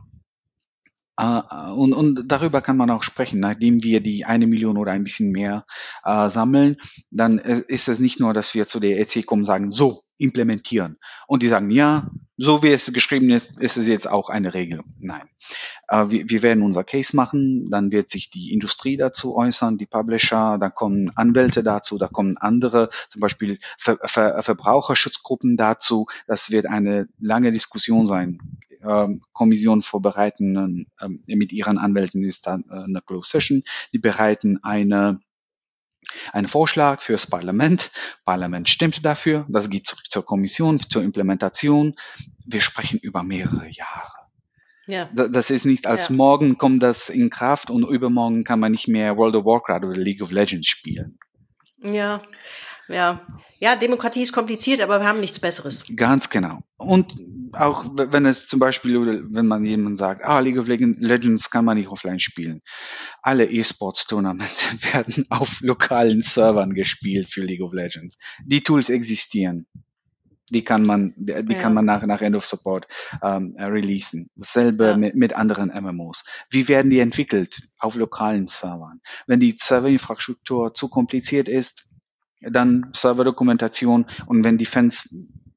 und darüber kann man auch sprechen. Nachdem wir die 1 Million oder ein bisschen mehr sammeln, dann ist es nicht nur, dass wir zu der EC kommen und sagen, so, implementieren. Und die sagen, ja, so wie es geschrieben ist, ist es jetzt auch eine Regelung. Nein. Wir werden unser Case machen, dann wird sich die Industrie dazu äußern, die Publisher, da kommen Anwälte dazu, da kommen andere, zum Beispiel Verbraucherschutzgruppen dazu. Das wird eine lange Diskussion sein. Kommission vorbereiten mit ihren Anwälten ist dann eine Closed Session. Die bereiten einen Vorschlag fürs Parlament. Parlament stimmt dafür. Das geht zurück zur Kommission, zur Implementation. Wir sprechen über mehrere Jahre. Ja. Das ist nicht als morgen kommt das in Kraft und übermorgen kann man nicht mehr World of Warcraft oder League of Legends spielen. Ja, Demokratie ist kompliziert, aber wir haben nichts Besseres. Ganz genau. Und auch wenn es zum Beispiel, wenn man jemand sagt, League of Legends kann man nicht offline spielen. Alle E-Sports-Tournamente werden auf lokalen Servern gespielt für League of Legends. Die Tools existieren. Die kann man nach End of Support releasen. Dasselbe mit anderen MMOs. Wie werden die entwickelt? Auf lokalen Servern. Wenn die Serverinfrastruktur zu kompliziert ist, dann Serverdokumentation und wenn die Fans,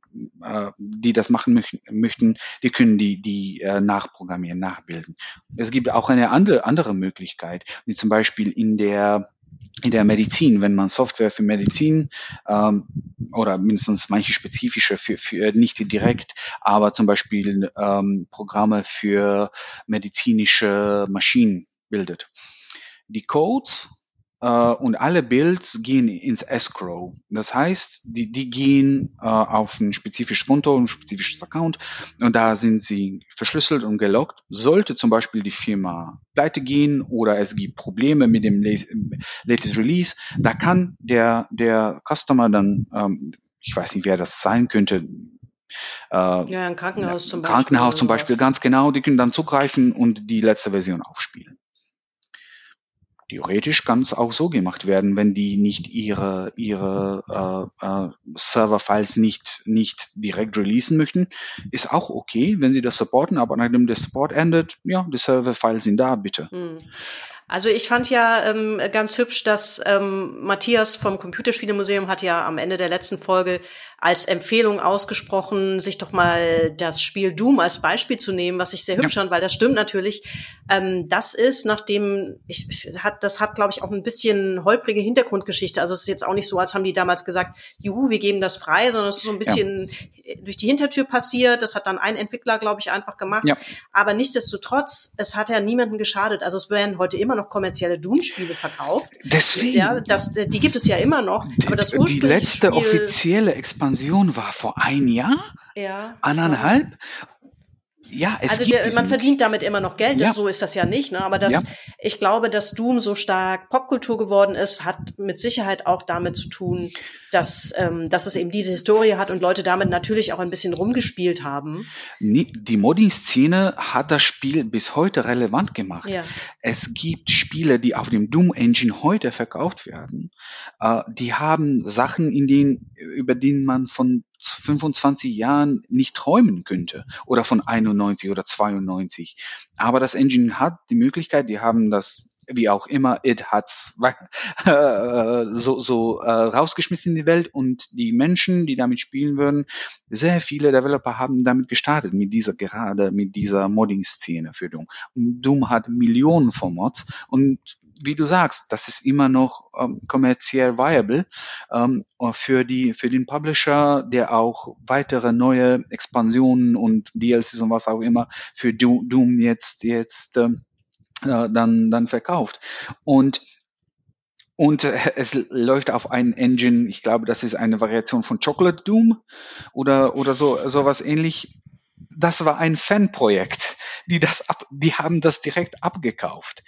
die das machen möchten, die können die nachprogrammieren, nachbilden. Es gibt auch eine andere Möglichkeit, wie zum Beispiel in der Medizin, wenn man Software für Medizin oder mindestens manche spezifische für nicht direkt, aber zum Beispiel Programme für medizinische Maschinen bildet. Die Codes und alle Builds gehen ins Escrow. Das heißt, die gehen auf ein spezifisches Konto, ein spezifisches Account und da sind sie verschlüsselt und gelockt. Sollte zum Beispiel die Firma pleite gehen oder es gibt Probleme mit dem latest Release, da kann der Customer dann, ich weiß nicht, wer das sein könnte, ein Krankenhaus zum Beispiel. Krankenhaus zum Beispiel, ganz genau, die können dann zugreifen und die letzte Version aufspielen. Theoretisch kann es auch so gemacht werden, wenn die nicht ihre Server-Files nicht direkt releasen möchten, ist auch okay, wenn sie das supporten, aber nachdem der Support endet, die Server-Files sind da, bitte. Also ich fand ja ganz hübsch, dass Matthias vom Computerspielemuseum hat ja am Ende der letzten Folge als Empfehlung ausgesprochen, sich doch mal das Spiel Doom als Beispiel zu nehmen, was ich sehr hübsch fand, weil das stimmt natürlich. Das ist, nachdem das hat, glaube ich, auch ein bisschen holprige Hintergrundgeschichte. Also es ist jetzt auch nicht so, als haben die damals gesagt, juhu, wir geben das frei, sondern es ist so ein bisschen durch die Hintertür passiert. Das hat dann ein Entwickler, glaube ich, einfach gemacht. Ja. Aber nichtsdestotrotz, es hat ja niemandem geschadet. Also es werden heute immer noch kommerzielle Doom-Spiele verkauft. Deswegen. Ja, die gibt es ja immer noch. Aber das die letzte offizielle Expansion war vor 1 Jahr? Ja. 1,5? Ja, man verdient damit immer noch Geld, so ist das ja nicht, ne? Aber ich glaube, dass Doom so stark Popkultur geworden ist, hat mit Sicherheit auch damit zu tun, dass es eben diese Historie hat und Leute damit natürlich auch ein bisschen rumgespielt haben. Die Modding-Szene hat das Spiel bis heute relevant gemacht. Ja. Es gibt Spiele, die auf dem Doom-Engine heute verkauft werden, die haben Sachen, über denen man von 25 Jahren nicht träumen könnte oder von 91 oder 92. Aber das Engine hat die Möglichkeit, die haben das wie auch immer, It hat's rausgeschmissen in die Welt und die Menschen, die damit spielen würden, sehr viele Developer haben damit gestartet, mit dieser Modding-Szene für Doom. Und Doom hat Millionen von Mods und wie du sagst, das ist immer noch kommerziell viable für den Publisher, der auch weitere neue Expansionen und DLCs und was auch immer für Doom jetzt dann verkauft. Und es läuft auf einen Engine, ich glaube, das ist eine Variation von Chocolate Doom oder sowas ähnlich. Das war ein Fanprojekt, die haben das direkt abgekauft.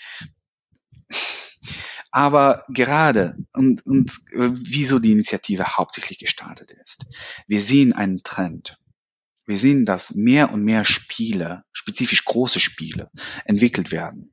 Aber gerade und wieso die Initiative hauptsächlich gestartet ist. Wir sehen einen Trend. Wir sehen, dass mehr und mehr Spiele, spezifisch große Spiele, entwickelt werden.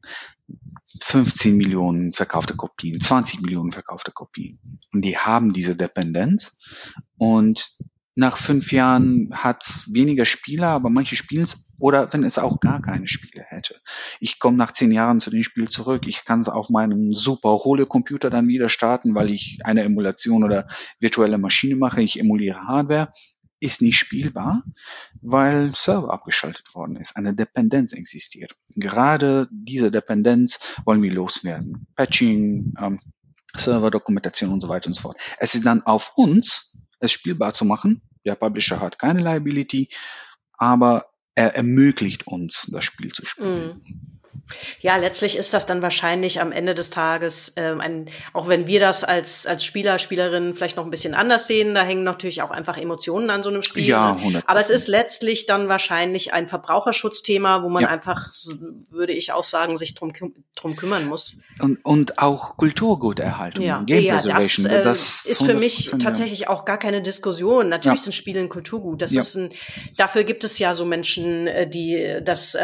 15 Millionen verkaufte Kopien, 20 Millionen verkaufte Kopien. Und die haben diese Dependenz. Und nach 5 Jahren hat's weniger Spieler, aber manche spielen es, oder wenn es auch gar keine Spiele hätte. Ich komme nach 10 Jahren zu dem Spiel zurück. Ich kann es auf meinem super Hole-Computer dann wieder starten, weil ich eine Emulation oder virtuelle Maschine mache. Ich emuliere Hardware. Ist nicht spielbar, weil Server abgeschaltet worden ist. Eine Dependenz existiert. Gerade diese Dependenz wollen wir loswerden. Patching, Server-Dokumentation und so weiter und so fort. Es ist dann auf uns, es spielbar zu machen. Der Publisher hat keine Liability, aber er ermöglicht uns, das Spiel zu spielen. Ja, letztlich ist das dann wahrscheinlich am Ende des Tages, auch wenn wir das als Spieler, Spielerinnen vielleicht noch ein bisschen anders sehen, da hängen natürlich auch einfach Emotionen an so einem Spiel. Ja, ne? Aber es ist letztlich dann wahrscheinlich ein Verbraucherschutzthema, wo man einfach, würde ich auch sagen, sich drum kümmern muss. Und auch Kulturguterhaltung, Game Preservation. Das ist für mich tatsächlich auch gar keine Diskussion. Natürlich sind Spiele ein Kulturgut. Dafür gibt es ja so Menschen, die das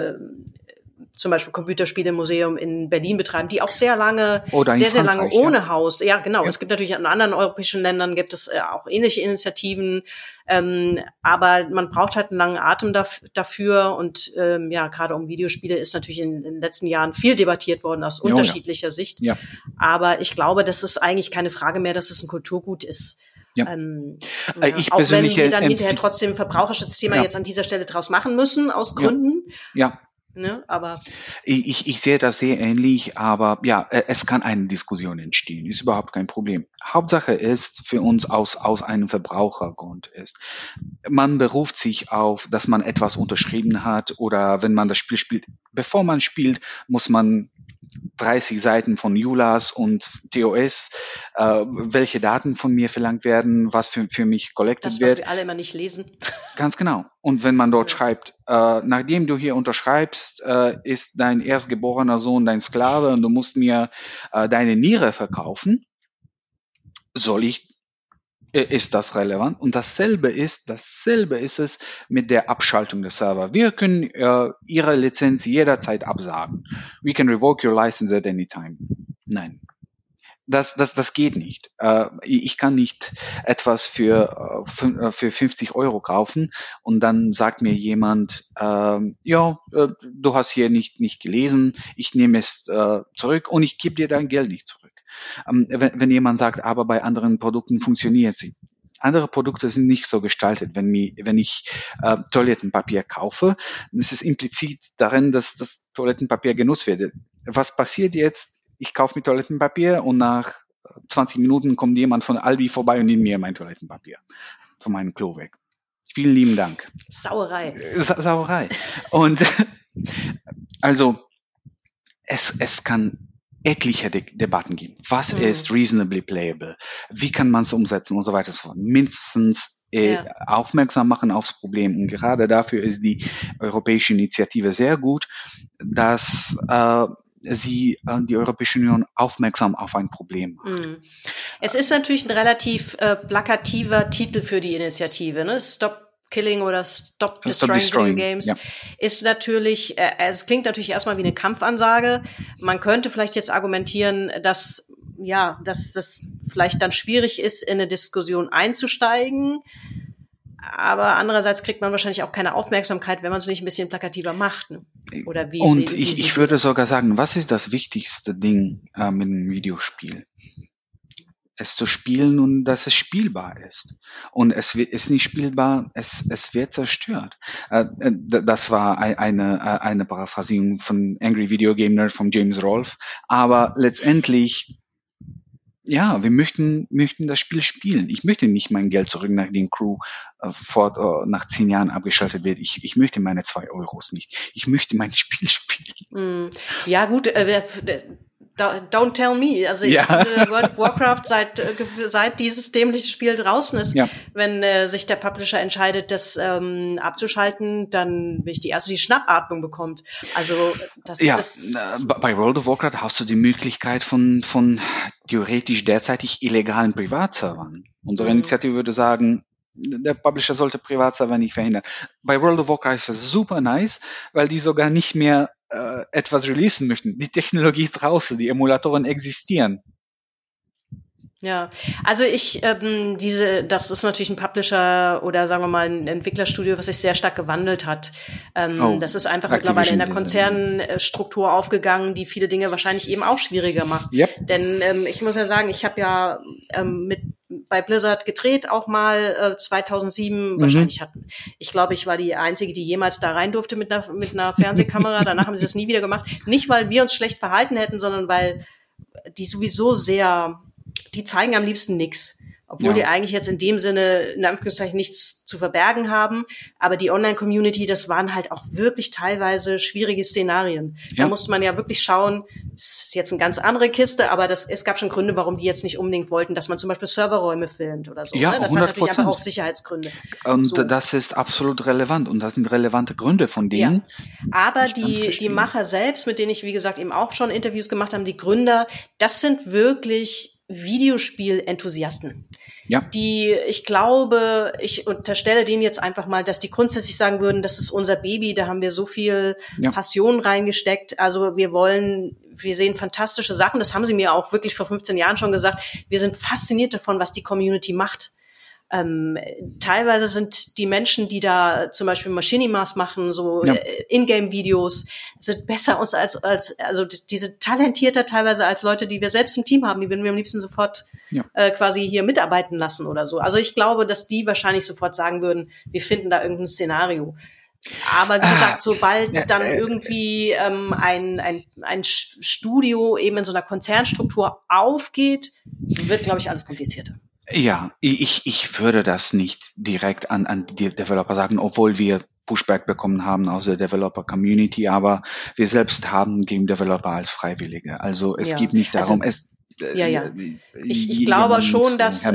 zum Beispiel Computerspielemuseum in Berlin betreiben, die auch sehr lange ohne Haus. Ja, genau. Ja. Es gibt natürlich in anderen europäischen Ländern gibt es auch ähnliche Initiativen. Aber man braucht halt einen langen Atem dafür. Und gerade um Videospiele ist natürlich in den letzten Jahren viel debattiert worden aus unterschiedlicher Sicht. Ja. Aber ich glaube, das ist eigentlich keine Frage mehr, dass es ein Kulturgut ist. Ja. Auch wenn wir dann hinterher trotzdem ein Verbraucherschutzthema jetzt an dieser Stelle draus machen müssen, aus Gründen. Ja. Ne, aber ich sehe das sehr ähnlich, aber es kann eine Diskussion entstehen, ist überhaupt kein Problem. Hauptsache ist für uns aus einem Verbrauchergrund ist, man beruft sich auf, dass man etwas unterschrieben hat oder wenn man das Spiel spielt, bevor man spielt, muss man 30 Seiten von EULAs und TOS, welche Daten von mir verlangt werden, was für mich collected wird. Das, was wir alle immer nicht lesen. Ganz genau. Und wenn man dort schreibt, nachdem du hier unterschreibst, ist dein erstgeborener Sohn dein Sklave und du musst mir deine Niere verkaufen, ist das relevant? Und dasselbe ist es mit der Abschaltung des Servers. Wir können Ihre Lizenz jederzeit absagen. We can revoke your license at any time. Nein. Das geht nicht. Ich kann nicht etwas für 50 Euro kaufen und dann sagt mir jemand, du hast hier nicht gelesen, ich nehme es zurück und ich gebe dir dein Geld nicht zurück. Wenn jemand sagt, aber bei anderen Produkten funktioniert sie. Andere Produkte sind nicht so gestaltet. Wenn ich Toilettenpapier kaufe, ist es implizit darin, dass das Toilettenpapier genutzt wird. Was passiert jetzt? Ich kaufe mir Toilettenpapier und nach 20 Minuten kommt jemand von Albi vorbei und nimmt mir mein Toilettenpapier von meinem Klo weg. Vielen lieben Dank. Sauerei. Und also es kann etliche Debatten geben. Was ist reasonably playable? Wie kann man es umsetzen und so weiter und so fort. Mindestens aufmerksam machen aufs Problem. Und gerade dafür ist die europäische Initiative sehr gut, dass die Europäische Union aufmerksam auf ein Problem macht. Es ist natürlich ein relativ plakativer Titel für die Initiative, ne? Stop Killing oder Stop Destroying Video Games ist natürlich, es klingt natürlich erstmal wie eine Kampfansage. Man könnte vielleicht jetzt argumentieren, dass das vielleicht dann schwierig ist, in eine Diskussion einzusteigen. aber andererseits kriegt man wahrscheinlich auch keine Aufmerksamkeit, wenn man es nicht ein bisschen plakativer macht. Ne? Oder wie? Und ich würde sogar sagen, was ist das wichtigste Ding mit einem Videospiel? Es zu spielen und dass es spielbar ist. Und es ist nicht spielbar, es wird zerstört. Das war eine Paraphrasierung von Angry Video Game Nerd von James Rolfe. Aber letztendlich, ja, wir möchten das Spiel spielen. Ich möchte nicht mein Geld zurück, nachdem Crew nach 10 Jahren abgeschaltet wird. Ich möchte meine 2 Euros nicht. Ich möchte mein Spiel spielen. Ja, gut, don't tell me. Also ich finde World of Warcraft seit dieses dämliche Spiel draußen ist, wenn sich der Publisher entscheidet, das abzuschalten, dann bin ich die Erste, die Schnappatmung bekommt. Also das ist... Bei World of Warcraft hast du die Möglichkeit von theoretisch derzeitig illegalen Privatservern. Unsere Initiative würde sagen, der Publisher sollte Privatserver nicht verhindern. Bei World of Warcraft ist das super nice, weil die sogar nicht mehr etwas releasen möchten. Die Technologie ist draußen, die Emulatoren existieren. Ja, also das ist natürlich ein Publisher oder sagen wir mal ein Entwicklerstudio, was sich sehr stark gewandelt hat. Das ist einfach mittlerweile in der Konzernstruktur aufgegangen, die viele Dinge wahrscheinlich eben auch schwieriger macht. Yep. Denn ich muss ja sagen, ich habe ja bei Blizzard gedreht, auch mal 2007. Wahrscheinlich ich glaube, ich war die Einzige, die jemals da rein durfte mit einer Fernsehkamera. Danach haben sie das nie wieder gemacht. Nicht, weil wir uns schlecht verhalten hätten, sondern weil die sowieso die zeigen am liebsten nichts. Obwohl die eigentlich jetzt in dem Sinne, in Anführungszeichen, nichts zu verbergen haben. Aber die Online-Community, das waren halt auch wirklich teilweise schwierige Szenarien. Da musste man ja wirklich schauen, das ist jetzt eine ganz andere Kiste, aber es gab schon Gründe, warum die jetzt nicht unbedingt wollten, dass man zum Beispiel Serverräume filmt oder so. Ja, ne? Das 100%. hat natürlich einfach auch Sicherheitsgründe. Und das ist absolut relevant und das sind relevante Gründe von denen. Ja. Aber die Macher selbst, mit denen ich, wie gesagt, eben auch schon Interviews gemacht habe, die Gründer, das sind wirklich Videospiel-Enthusiasten. Ja. Ich glaube, ich unterstelle denen jetzt einfach mal, dass die grundsätzlich sagen würden, das ist unser Baby, da haben wir so viel Passion reingesteckt. Also wir sehen fantastische Sachen. Das haben sie mir auch wirklich vor 15 Jahren schon gesagt. Wir sind fasziniert davon, was die Community macht. Teilweise sind die Menschen, die da zum Beispiel Machinimas machen, so Ingame-Videos, sind besser also die sind talentierter teilweise als Leute, die wir selbst im Team haben, die würden wir am liebsten sofort quasi hier mitarbeiten lassen oder so. Also ich glaube, dass die wahrscheinlich sofort sagen würden, wir finden da irgendein Szenario. Aber wie gesagt, sobald dann irgendwie ein Studio eben in so einer Konzernstruktur aufgeht, wird, glaube ich, alles komplizierter. Ja, ich würde das nicht direkt an die Developer sagen, obwohl wir Pushback bekommen haben aus der Developer-Community, aber wir selbst haben Game Developer als Freiwillige. Also es geht nicht darum, Ich glaube schon, dass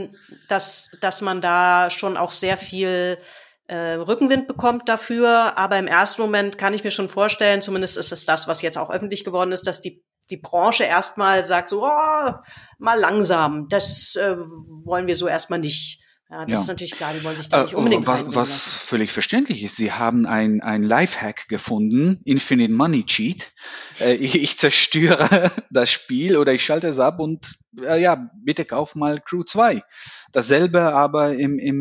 man da schon auch sehr viel Rückenwind bekommt dafür, aber im ersten Moment kann ich mir schon vorstellen, zumindest ist es das, was jetzt auch öffentlich geworden ist, dass die Branche erstmal sagt so, mal langsam, das wollen wir so erstmal nicht. Ja, das ist natürlich klar, die wollen sich da nicht unbedingt was völlig verständlich ist, sie haben ein Lifehack gefunden, Infinite Money Cheat. Ich zerstöre das Spiel oder ich schalte es ab und bitte kauf mal Crew 2. Dasselbe aber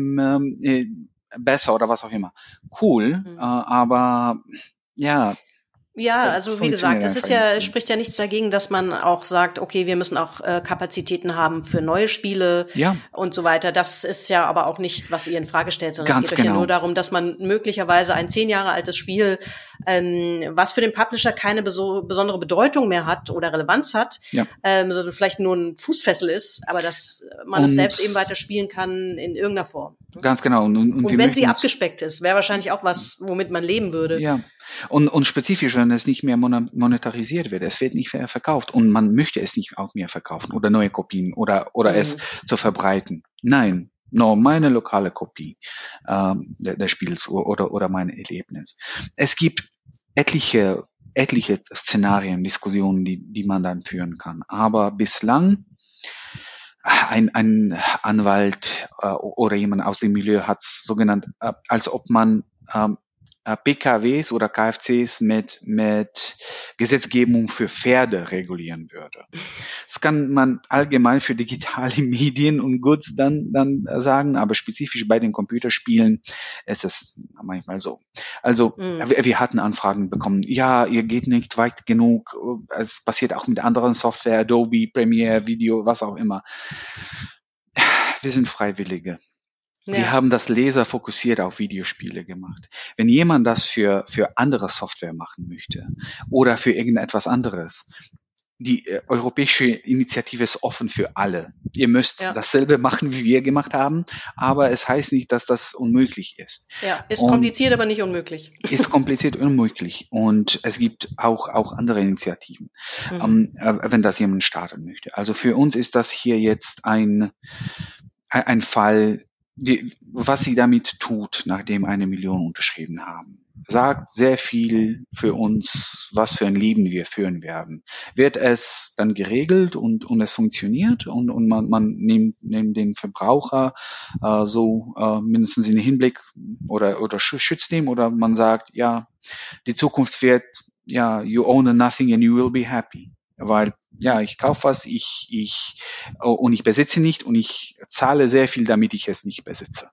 im besser oder was auch immer. Cool, aber ja. Ja, also wie gesagt, es spricht ja nichts dagegen, dass man auch sagt, okay, wir müssen auch Kapazitäten haben für neue Spiele und so weiter. Das ist ja aber auch nicht, was ihr in Frage stellt, sondern es geht euch ja nur darum, dass man möglicherweise ein 10 Jahre altes Spiel, was für den Publisher keine besondere Bedeutung mehr hat oder Relevanz hat, sondern vielleicht nur ein Fußfessel ist, aber dass man es selbst eben weiter spielen kann in irgendeiner Form. Ganz genau. Und wenn sie abgespeckt ist, wäre wahrscheinlich auch was, womit man leben würde. Ja. Und spezifisch, wenn es nicht mehr monetarisiert wird, es wird nicht mehr verkauft und man möchte es nicht auch mehr verkaufen oder neue Kopien oder es zu verbreiten. Nein, nur meine lokale Kopie des Spiels oder mein Erlebnis. Es gibt etliche Szenarien, Diskussionen, die man dann führen kann. Aber bislang ein Anwalt oder jemand aus dem Milieu hat es so genannt, als ob man PKWs oder KFCs mit Gesetzgebung für Pferde regulieren würde. Das kann man allgemein für digitale Medien und Goods dann sagen, aber spezifisch bei den Computerspielen ist es manchmal so. Also wir hatten Anfragen bekommen, ja, ihr geht nicht weit genug, es passiert auch mit anderen Software, Adobe, Premiere, Video, was auch immer. Wir sind Freiwillige. Ja. Wir haben das laserfokussiert auf Videospiele gemacht. Wenn jemand das für andere Software machen möchte oder für irgendetwas anderes, die europäische Initiative ist offen für alle. Ihr müsst dasselbe machen, wie wir gemacht haben, aber es heißt nicht, dass das unmöglich ist. Ja, ist kompliziert, aber nicht unmöglich. Ist kompliziert unmöglich. Und es gibt auch andere Initiativen, wenn das jemand starten möchte. Also für uns ist das hier jetzt ein Fall, was sie damit tut, nachdem 1 Million unterschrieben haben, sagt sehr viel für uns, was für ein Leben wir führen werden. Wird es dann geregelt und es funktioniert und man nimmt den Verbraucher mindestens in den Hinblick oder schützt ihn, oder man sagt, ja, die Zukunft wird, ja, you own nothing and you will be happy. Weil, ja, ich kaufe was, und ich besitze nicht und ich zahle sehr viel, damit ich es nicht besitze.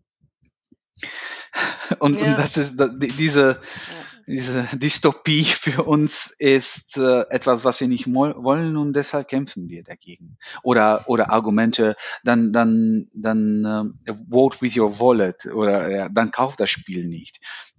Und das ist diese Dystopie für uns ist etwas, was wir nicht wollen, und deshalb kämpfen wir dagegen. Oder Argumente, dann vote with your wallet, oder dann kauf das Spiel nicht.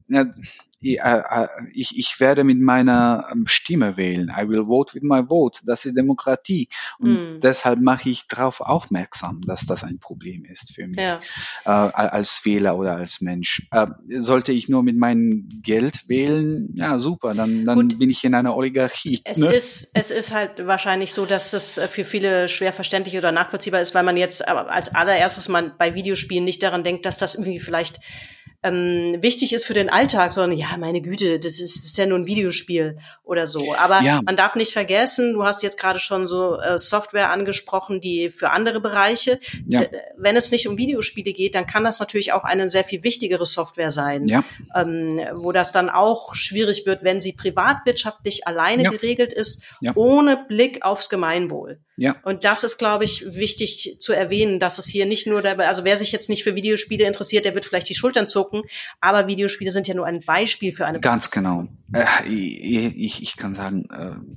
Ich werde mit meiner Stimme wählen. I will vote with my vote. Das ist Demokratie. Und deshalb mache ich darauf aufmerksam, dass das ein Problem ist für mich, als Wähler oder als Mensch. Sollte ich nur mit meinem Geld wählen, ja, super, dann bin ich in einer Oligarchie. Es ist halt wahrscheinlich so, dass das für viele schwer verständlich oder nachvollziehbar ist, weil man jetzt als allererstes mal bei Videospielen nicht daran denkt, dass das irgendwie vielleicht wichtig ist für den Alltag, sondern ja, meine Güte, das ist ja nur ein Videospiel oder so. Aber man darf nicht vergessen, du hast jetzt gerade schon so Software angesprochen, die für andere Bereiche, wenn es nicht um Videospiele geht, dann kann das natürlich auch eine sehr viel wichtigere Software sein, wo das dann auch schwierig wird, wenn sie privatwirtschaftlich alleine geregelt ist, ohne Blick aufs Gemeinwohl. Ja. Und das ist, glaube ich, wichtig zu erwähnen, dass es hier nicht nur dabei, also wer sich jetzt nicht für Videospiele interessiert, der wird vielleicht die Schultern zucken, aber Videospiele sind ja nur ein Beispiel für eine Ganz genau. Ich kann sagen,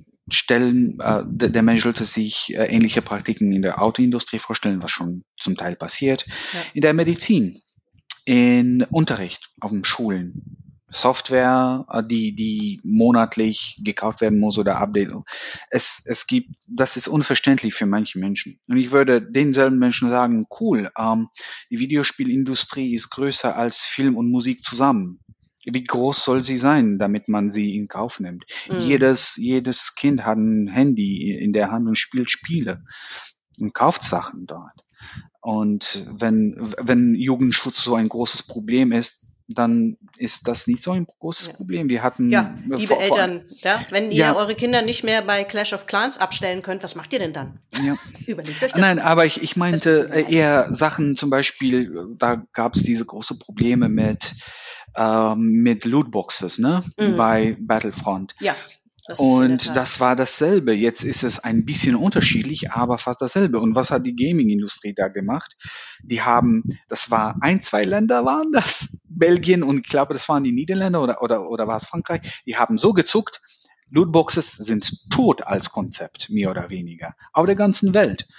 der Mensch sollte sich ähnliche Praktiken in der Autoindustrie vorstellen, was schon zum Teil passiert, in der Medizin, in Unterricht, auf den Schulen. Software, die monatlich gekauft werden muss oder Update. Das ist unverständlich für manche Menschen. Und ich würde denselben Menschen sagen, cool, die Videospielindustrie ist größer als Film und Musik zusammen. Wie groß soll sie sein, damit man sie in Kauf nimmt? Jedes Kind hat ein Handy in der Hand und spielt Spiele und kauft Sachen dort. Und wenn Jugendschutz so ein großes Problem ist, dann ist das nicht so ein großes Problem. Wir hatten liebe Eltern, wenn ihr eure Kinder nicht mehr bei Clash of Clans abstellen könnt, was macht ihr denn dann? Ja. Überlegt euch das. Nein, aber ich meinte eher Sachen, zum Beispiel, da gab es diese große Probleme mit Lootboxes, ne? Bei Battlefront. Ja. Und das war dasselbe. Jetzt ist es ein bisschen unterschiedlich, aber fast dasselbe. Und was hat die Gaming-Industrie da gemacht? Das war 2 Länder waren das, Belgien, und ich glaube, das waren die Niederländer oder war es Frankreich. Die haben so gezuckt, Lootboxes sind tot als Konzept, mehr oder weniger, auf der ganzen Welt.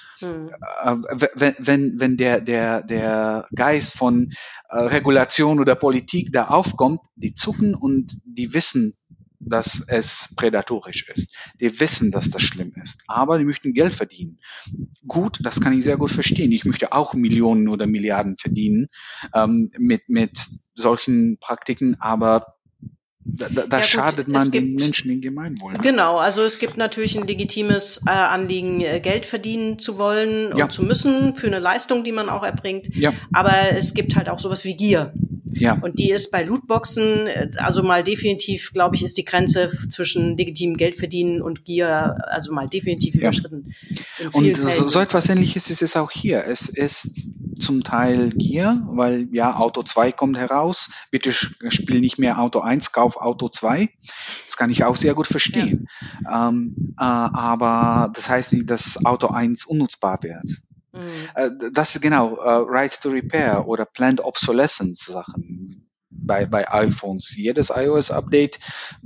Wenn der Geist von Regulation oder Politik da aufkommt, die zucken und die wissen, dass es prädatorisch ist. Die wissen, dass das schlimm ist, aber die möchten Geld verdienen. Gut, das kann ich sehr gut verstehen. Ich möchte auch Millionen oder Milliarden verdienen mit solchen Praktiken, aber da schadet man den Menschen im Gemeinwohl. Genau, also es gibt natürlich ein legitimes Anliegen, Geld verdienen zu wollen und zu müssen für eine Leistung, die man auch erbringt. Ja. Aber es gibt halt auch sowas wie Gier. Ja. Und die ist bei Lootboxen, also mal definitiv, glaube ich, ist die Grenze zwischen legitimem Geldverdienen und Gier, also mal definitiv überschritten. Und so etwas Ähnliches ist es auch hier. Es ist zum Teil Gier, weil ja, Auto 2 kommt heraus. Bitte spiel nicht mehr Auto 1, kauf Auto 2. Das kann ich auch sehr gut verstehen. Ja. Aber das heißt nicht, dass Auto 1 unnutzbar wird. Das ist genau Right to Repair oder Planned Obsolescence Sachen bei iPhones. Jedes iOS-Update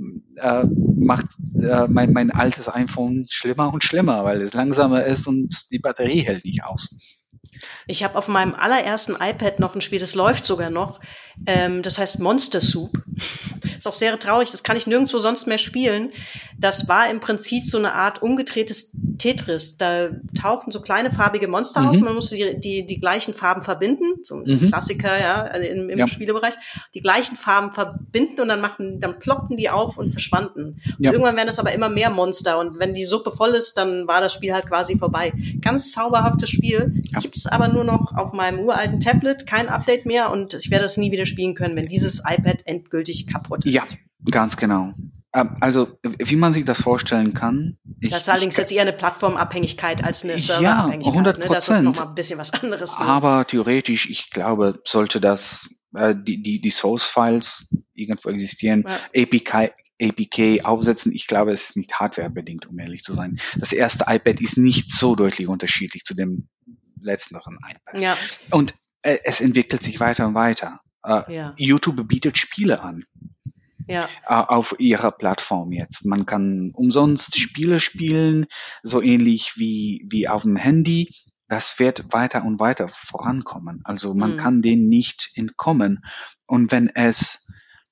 macht mein altes iPhone schlimmer und schlimmer, weil es langsamer ist und die Batterie hält nicht aus. Ich habe auf meinem allerersten iPad noch ein Spiel, das läuft sogar noch. Das heißt Monster Soup. Ist auch sehr traurig, das kann ich nirgendwo sonst mehr spielen. Das war im Prinzip so eine Art umgedrehtes Tetris. Da tauchten so kleine farbige Monster auf. Man musste die gleichen Farben verbinden. So ein Klassiker, ja, im Spielebereich. Die gleichen Farben verbinden und dann ploppten die auf und verschwanden. Und irgendwann werden es aber immer mehr Monster. Und wenn die Suppe voll ist, dann war das Spiel halt quasi vorbei. Ganz zauberhaftes Spiel. Gibt es aber nur noch auf meinem uralten Tablet. Kein Update mehr. Und ich werde es nie wieder spielen können, wenn dieses iPad endgültig kaputt ist. Ja, ganz genau. Also, wie man sich das vorstellen kann. Das ist allerdings jetzt eher eine Plattformabhängigkeit als eine Serverabhängigkeit. Ja, 100%. Das ist nochmal ein bisschen was anderes. Ne? Aber theoretisch, ich glaube, sollte das die Source-Files irgendwo existieren, APK aufsetzen. Ich glaube, es ist nicht hardwarebedingt, um ehrlich zu sein. Das erste iPad ist nicht so deutlich unterschiedlich zu dem letzteren iPad. Ja. Und es entwickelt sich weiter und weiter. YouTube bietet Spiele an. Ja. Auf ihrer Plattform jetzt. Man kann umsonst Spiele spielen, so ähnlich wie auf dem Handy. Das wird weiter und weiter vorankommen. Also man kann denen nicht entkommen. Und wenn es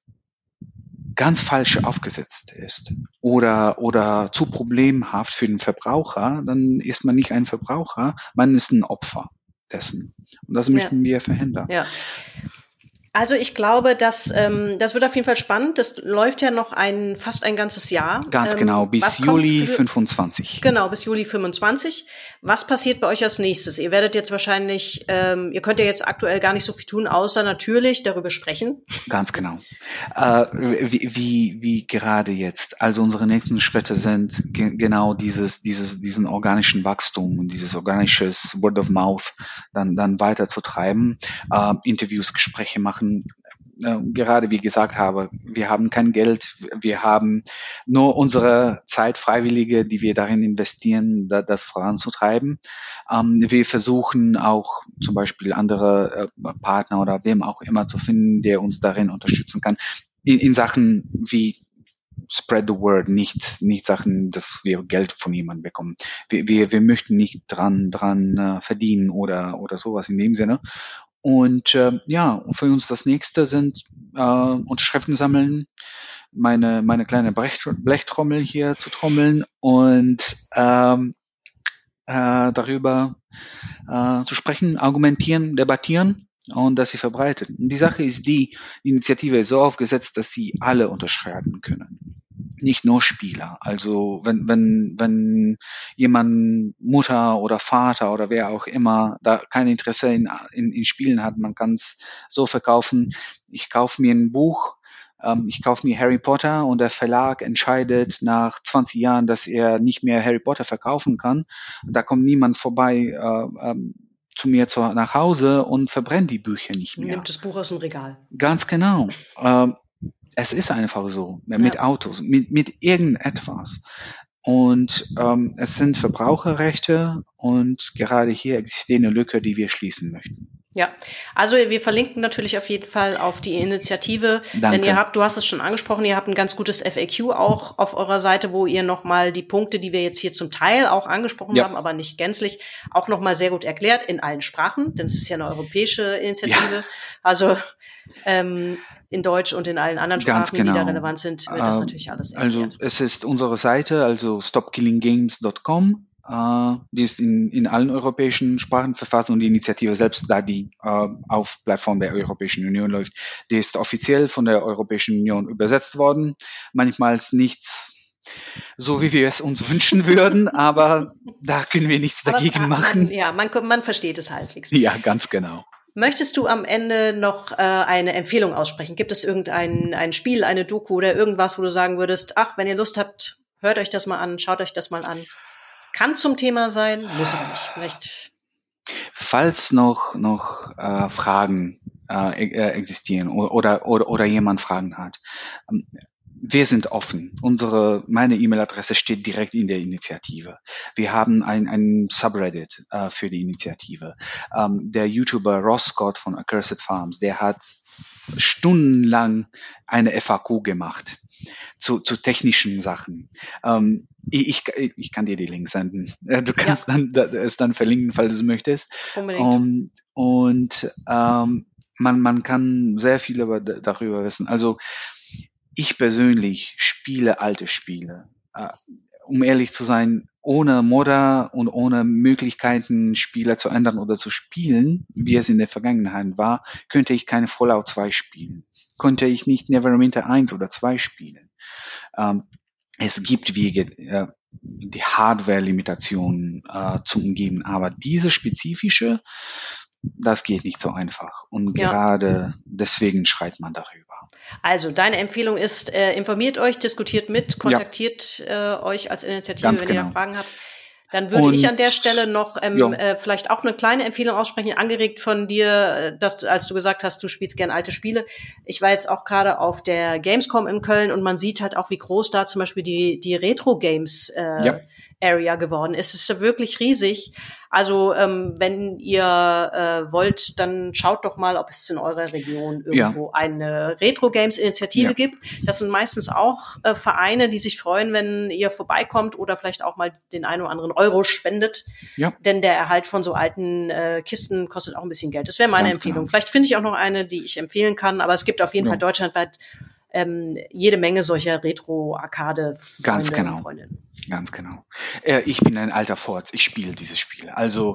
ganz falsch aufgesetzt ist oder zu problemhaft für den Verbraucher, dann ist man nicht ein Verbraucher, man ist ein Opfer dessen. Und das möchten wir verhindern. Ja. Also ich glaube, das wird auf jeden Fall spannend. Das läuft ja noch fast ein ganzes Jahr. Ganz genau, bis Juli 25. Genau, bis Juli 25. Was passiert bei euch als nächstes? Ihr werdet jetzt wahrscheinlich, ihr könnt ja jetzt aktuell gar nicht so viel tun, außer natürlich darüber sprechen. Ganz genau. Wie gerade jetzt. Also unsere nächsten Schritte sind genau diesen organischen Wachstum und dieses organisches Word of Mouth dann weiter zu treiben, Interviews, Gespräche machen. Gerade wie gesagt habe, wir haben kein Geld, wir haben nur unsere Zeit, Freiwillige, die wir darin investieren, das voranzutreiben. Wir versuchen auch zum Beispiel andere Partner oder wem auch immer zu finden, der uns darin unterstützen kann, in Sachen wie Spread the word, nicht Sachen, dass wir Geld von jemandem bekommen. Wir möchten nicht dran verdienen oder sowas in dem Sinne. Und für uns das nächste sind Unterschriften sammeln, meine kleine Blechtrommel hier zu trommeln und darüber zu sprechen, argumentieren, debattieren und dass sie verbreitet. Und die Sache ist die Initiative ist so aufgesetzt, dass sie alle unterschreiben können. Nicht nur Spieler. Also wenn jemand, Mutter oder Vater oder wer auch immer, da kein Interesse in Spielen hat, man kann es so verkaufen. Ich kaufe mir ein Buch, ich kaufe mir Harry Potter und der Verlag entscheidet nach 20 Jahren, dass er nicht mehr Harry Potter verkaufen kann. Da kommt niemand vorbei zu mir nach Hause und verbrennt die Bücher nicht mehr. Nimmt das Buch aus dem Regal. Ganz genau. Es ist einfach so, mit Autos, mit irgendetwas. Und es sind Verbraucherrechte und gerade hier existiert eine Lücke, die wir schließen möchten. Ja, also wir verlinken natürlich auf jeden Fall auf die Initiative, Danke. Denn du hast es schon angesprochen, ihr habt ein ganz gutes FAQ auch auf eurer Seite, wo ihr nochmal die Punkte, die wir jetzt hier zum Teil auch angesprochen haben, aber nicht gänzlich, auch nochmal sehr gut erklärt in allen Sprachen, denn es ist ja eine europäische Initiative, also in Deutsch und in allen anderen Sprachen, die da relevant sind, wird das natürlich alles erklärt. Also es ist unsere Seite, also stopkillinggames.com. Die ist in allen europäischen Sprachen verfasst und die Initiative selbst, da die auf Plattform der Europäischen Union läuft, die ist offiziell von der Europäischen Union übersetzt worden. Manchmal ist nichts so, wie wir es uns wünschen würden, aber da können wir nichts dagegen machen. Man versteht es halbwegs. Ja, ganz genau. Möchtest du am Ende noch eine Empfehlung aussprechen? Gibt es ein Spiel, eine Doku oder irgendwas, wo du sagen würdest, wenn ihr Lust habt, hört euch das mal an, schaut euch das mal an. Kann zum Thema sein, muss aber nicht. falls noch Fragen existieren oder jemand Fragen hat, wir sind offen. Meine E-Mail-Adresse steht direkt in der Initiative. Wir haben ein Subreddit für die Initiative. Der YouTuber Ross Scott von Accursed Farms, der hat stundenlang eine FAQ gemacht zu technischen Sachen. Ich kann dir die Links senden. Du kannst es dann verlinken, falls du möchtest. Unbedingt. Man kann sehr viel darüber wissen. Also ich persönlich spiele alte Spiele. Um ehrlich zu sein, ohne Modder und ohne Möglichkeiten, Spieler zu ändern oder zu spielen, wie es in der Vergangenheit war, könnte ich keine Fallout 2 spielen. Könnte ich nicht Neverwinter 1 oder 2 spielen. Es gibt Wege, die Hardware-Limitationen zu umgehen, aber diese spezifische, das geht nicht so einfach. Und gerade deswegen schreit man darüber. Also deine Empfehlung ist, informiert euch, diskutiert mit, kontaktiert euch als Initiative, Ganz wenn genau. ihr da Fragen habt. Dann würde ich an der Stelle noch vielleicht auch eine kleine Empfehlung aussprechen, angeregt von dir, als du gesagt hast, du spielst gern alte Spiele. Ich war jetzt auch gerade auf der Gamescom in Köln und man sieht halt auch, wie groß da zum Beispiel die Retro-Games Area geworden ist. Es ist wirklich riesig. Also wenn ihr wollt, dann schaut doch mal, ob es in eurer Region irgendwo eine Retro-Games-Initiative gibt. Das sind meistens auch Vereine, die sich freuen, wenn ihr vorbeikommt oder vielleicht auch mal den einen oder anderen Euro spendet. Ja. Denn der Erhalt von so alten Kisten kostet auch ein bisschen Geld. Das wäre meine Empfehlung. Genau. Vielleicht finde ich auch noch eine, die ich empfehlen kann, aber es gibt auf jeden Fall deutschlandweit jede Menge solcher Retro-Arcade-Freunde und Freundinnen. Ganz genau. Ich bin ein alter Forz. Ich spiele dieses Spiel. Also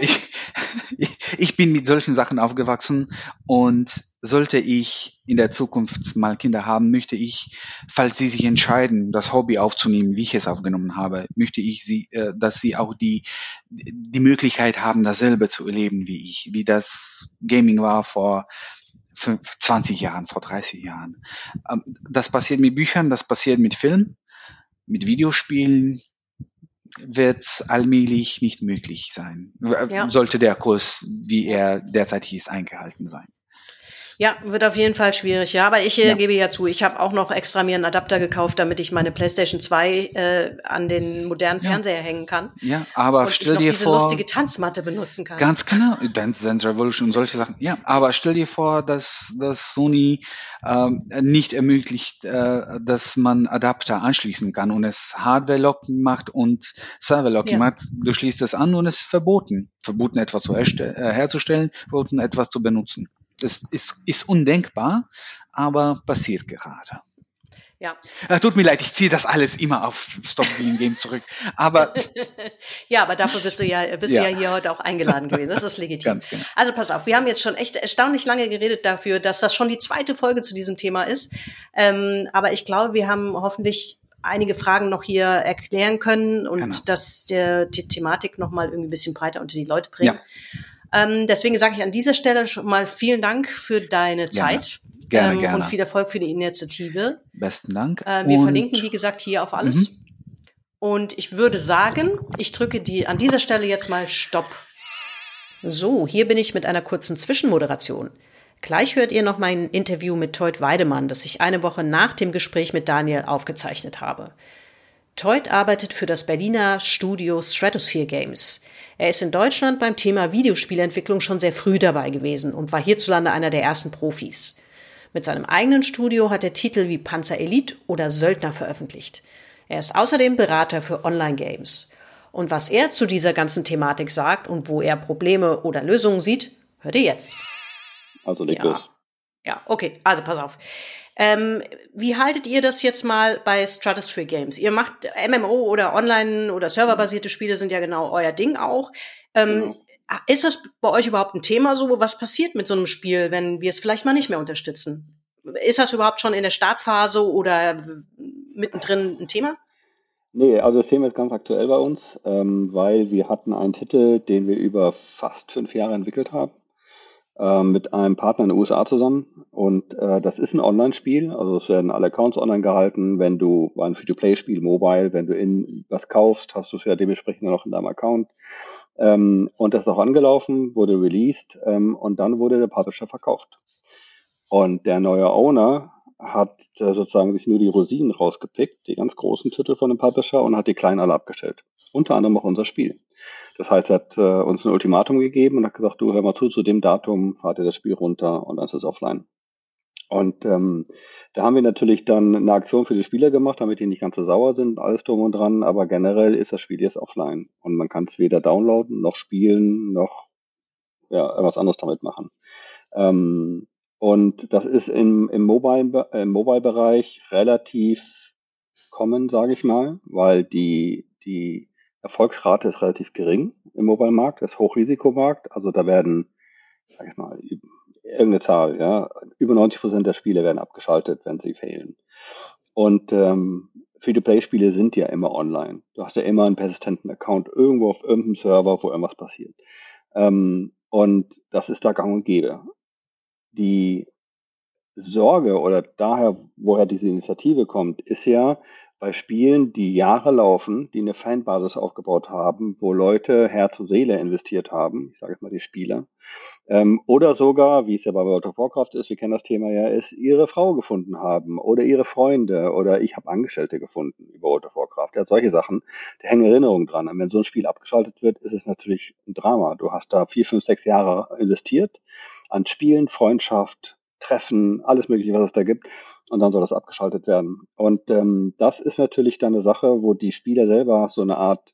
ich bin mit solchen Sachen aufgewachsen und sollte ich in der Zukunft mal Kinder haben, möchte ich, falls sie sich entscheiden, das Hobby aufzunehmen, wie ich es aufgenommen habe, möchte ich dass sie auch die Möglichkeit haben, dasselbe zu erleben wie ich, wie das Gaming war vor 20 Jahren, vor 30 Jahren. Das passiert mit Büchern, das passiert mit Film, mit Videospielen wird es allmählich nicht möglich sein. Sollte der Kurs, wie er derzeit ist, eingehalten sein. Ja, wird auf jeden Fall schwierig, ja. Aber ich gebe ja zu, ich habe auch noch extra mir einen Adapter gekauft, damit ich meine PlayStation 2 an den modernen Fernseher hängen kann. Ja, aber und stell dir vor, diese lustige Tanzmatte benutzen kann. Ganz genau, Dance Revolution und solche Sachen. Ja, aber stell dir vor, dass Sony nicht ermöglicht, dass man Adapter anschließen kann und es Hardware-Locking macht und Server-Locking macht. Du schließt es an und es ist verboten. Verboten, etwas herzustellen, verboten, etwas zu benutzen. Das ist undenkbar, aber passiert gerade. Ja. Tut mir leid, ich ziehe das alles immer auf Stop Killing Games zurück. Aber ja, aber dafür bist du ja hier heute auch eingeladen gewesen. Das ist legitim. Ganz genau. Also pass auf, wir haben jetzt schon echt erstaunlich lange geredet dafür, dass das schon die 2. Folge zu diesem Thema ist. Aber ich glaube, wir haben hoffentlich einige Fragen noch hier erklären können und dass die Thematik noch mal irgendwie ein bisschen breiter unter die Leute bringen. Ja. Deswegen sage ich an dieser Stelle schon mal vielen Dank für deine Zeit. Gerne. Und viel Erfolg für die Initiative. Besten Dank. Wir verlinken, wie gesagt, hier auf alles. Und ich würde sagen, ich drücke an dieser Stelle jetzt mal Stopp. So, hier bin ich mit einer kurzen Zwischenmoderation. Gleich hört ihr noch mein Interview mit Teut Weidemann, das ich eine Woche nach dem Gespräch mit Daniel aufgezeichnet habe. Teut arbeitet für das Berliner Studio Stratosphere Games. Er ist in Deutschland beim Thema Videospielentwicklung schon sehr früh dabei gewesen und war hierzulande einer der ersten Profis. Mit seinem eigenen Studio hat er Titel wie Panzer Elite oder Söldner veröffentlicht. Er ist außerdem Berater für Online-Games. Und was er zu dieser ganzen Thematik sagt und wo er Probleme oder Lösungen sieht, hört ihr jetzt. Also leg los. Ja, okay, also pass auf. Wie haltet ihr das jetzt mal bei Stratosphere Games? Ihr macht MMO oder Online- oder serverbasierte Spiele sind ja genau euer Ding auch. Ist das bei euch überhaupt ein Thema so? Was passiert mit so einem Spiel, wenn wir es vielleicht mal nicht mehr unterstützen? Ist das überhaupt schon in der Startphase oder mittendrin ein Thema? Nee, also das Thema ist ganz aktuell bei uns, weil wir hatten einen Titel, den wir über fast 5 Jahre entwickelt haben, mit einem Partner in den USA zusammen. Und das ist ein Online-Spiel, also es werden alle Accounts online gehalten. War ein Free-to-Play-Spiel, mobile, wenn du was kaufst, hast du es ja dementsprechend noch in deinem Account. Und das ist auch angelaufen, wurde released und dann wurde der Publisher verkauft. Und der neue Owner hat sozusagen sich nur die Rosinen rausgepickt, die ganz großen Titel von dem Publisher, und hat die kleinen alle abgestellt. Unter anderem auch unser Spiel. Das heißt, er hat uns ein Ultimatum gegeben und hat gesagt, du hör mal zu dem Datum fahrt ihr das Spiel runter und dann ist es offline. Und da haben wir natürlich dann eine Aktion für die Spieler gemacht, damit die nicht ganz so sauer sind, alles drum und dran, aber generell ist das Spiel jetzt offline und man kann es weder downloaden, noch spielen, noch irgendwas anderes damit machen. Und das ist im Mobile-Bereich relativ common, sage ich mal, weil die Erfolgsrate ist relativ gering im Mobile-Markt, das ist Hochrisikomarkt, also da werden, sag ich mal, irgendeine Zahl, ja, über 90% der Spiele werden abgeschaltet, wenn sie fehlen. Und Free-to-Play-Spiele sind ja immer online. Du hast ja immer einen persistenten Account irgendwo auf irgendeinem Server, wo irgendwas passiert. Und das ist da gang und gäbe. Die Sorge oder daher, woher diese Initiative kommt, ist ja bei Spielen, die Jahre laufen, die eine Fanbasis aufgebaut haben, wo Leute Herz und Seele investiert haben, ich sage jetzt mal die Spieler, oder sogar, wie es ja bei World of Warcraft ist, wir kennen das Thema ja, ist, ihre Frau gefunden haben oder ihre Freunde oder ich habe Angestellte gefunden über World of Warcraft. Ja, solche Sachen, da hängen Erinnerungen dran. Und wenn so ein Spiel abgeschaltet wird, ist es natürlich ein Drama. Du hast da 4, 5, 6 Jahre investiert an Spielen, Freundschaft, Treffen, alles Mögliche, was es da gibt. Und dann soll das abgeschaltet werden. Und das ist natürlich dann eine Sache, wo die Spieler selber so eine Art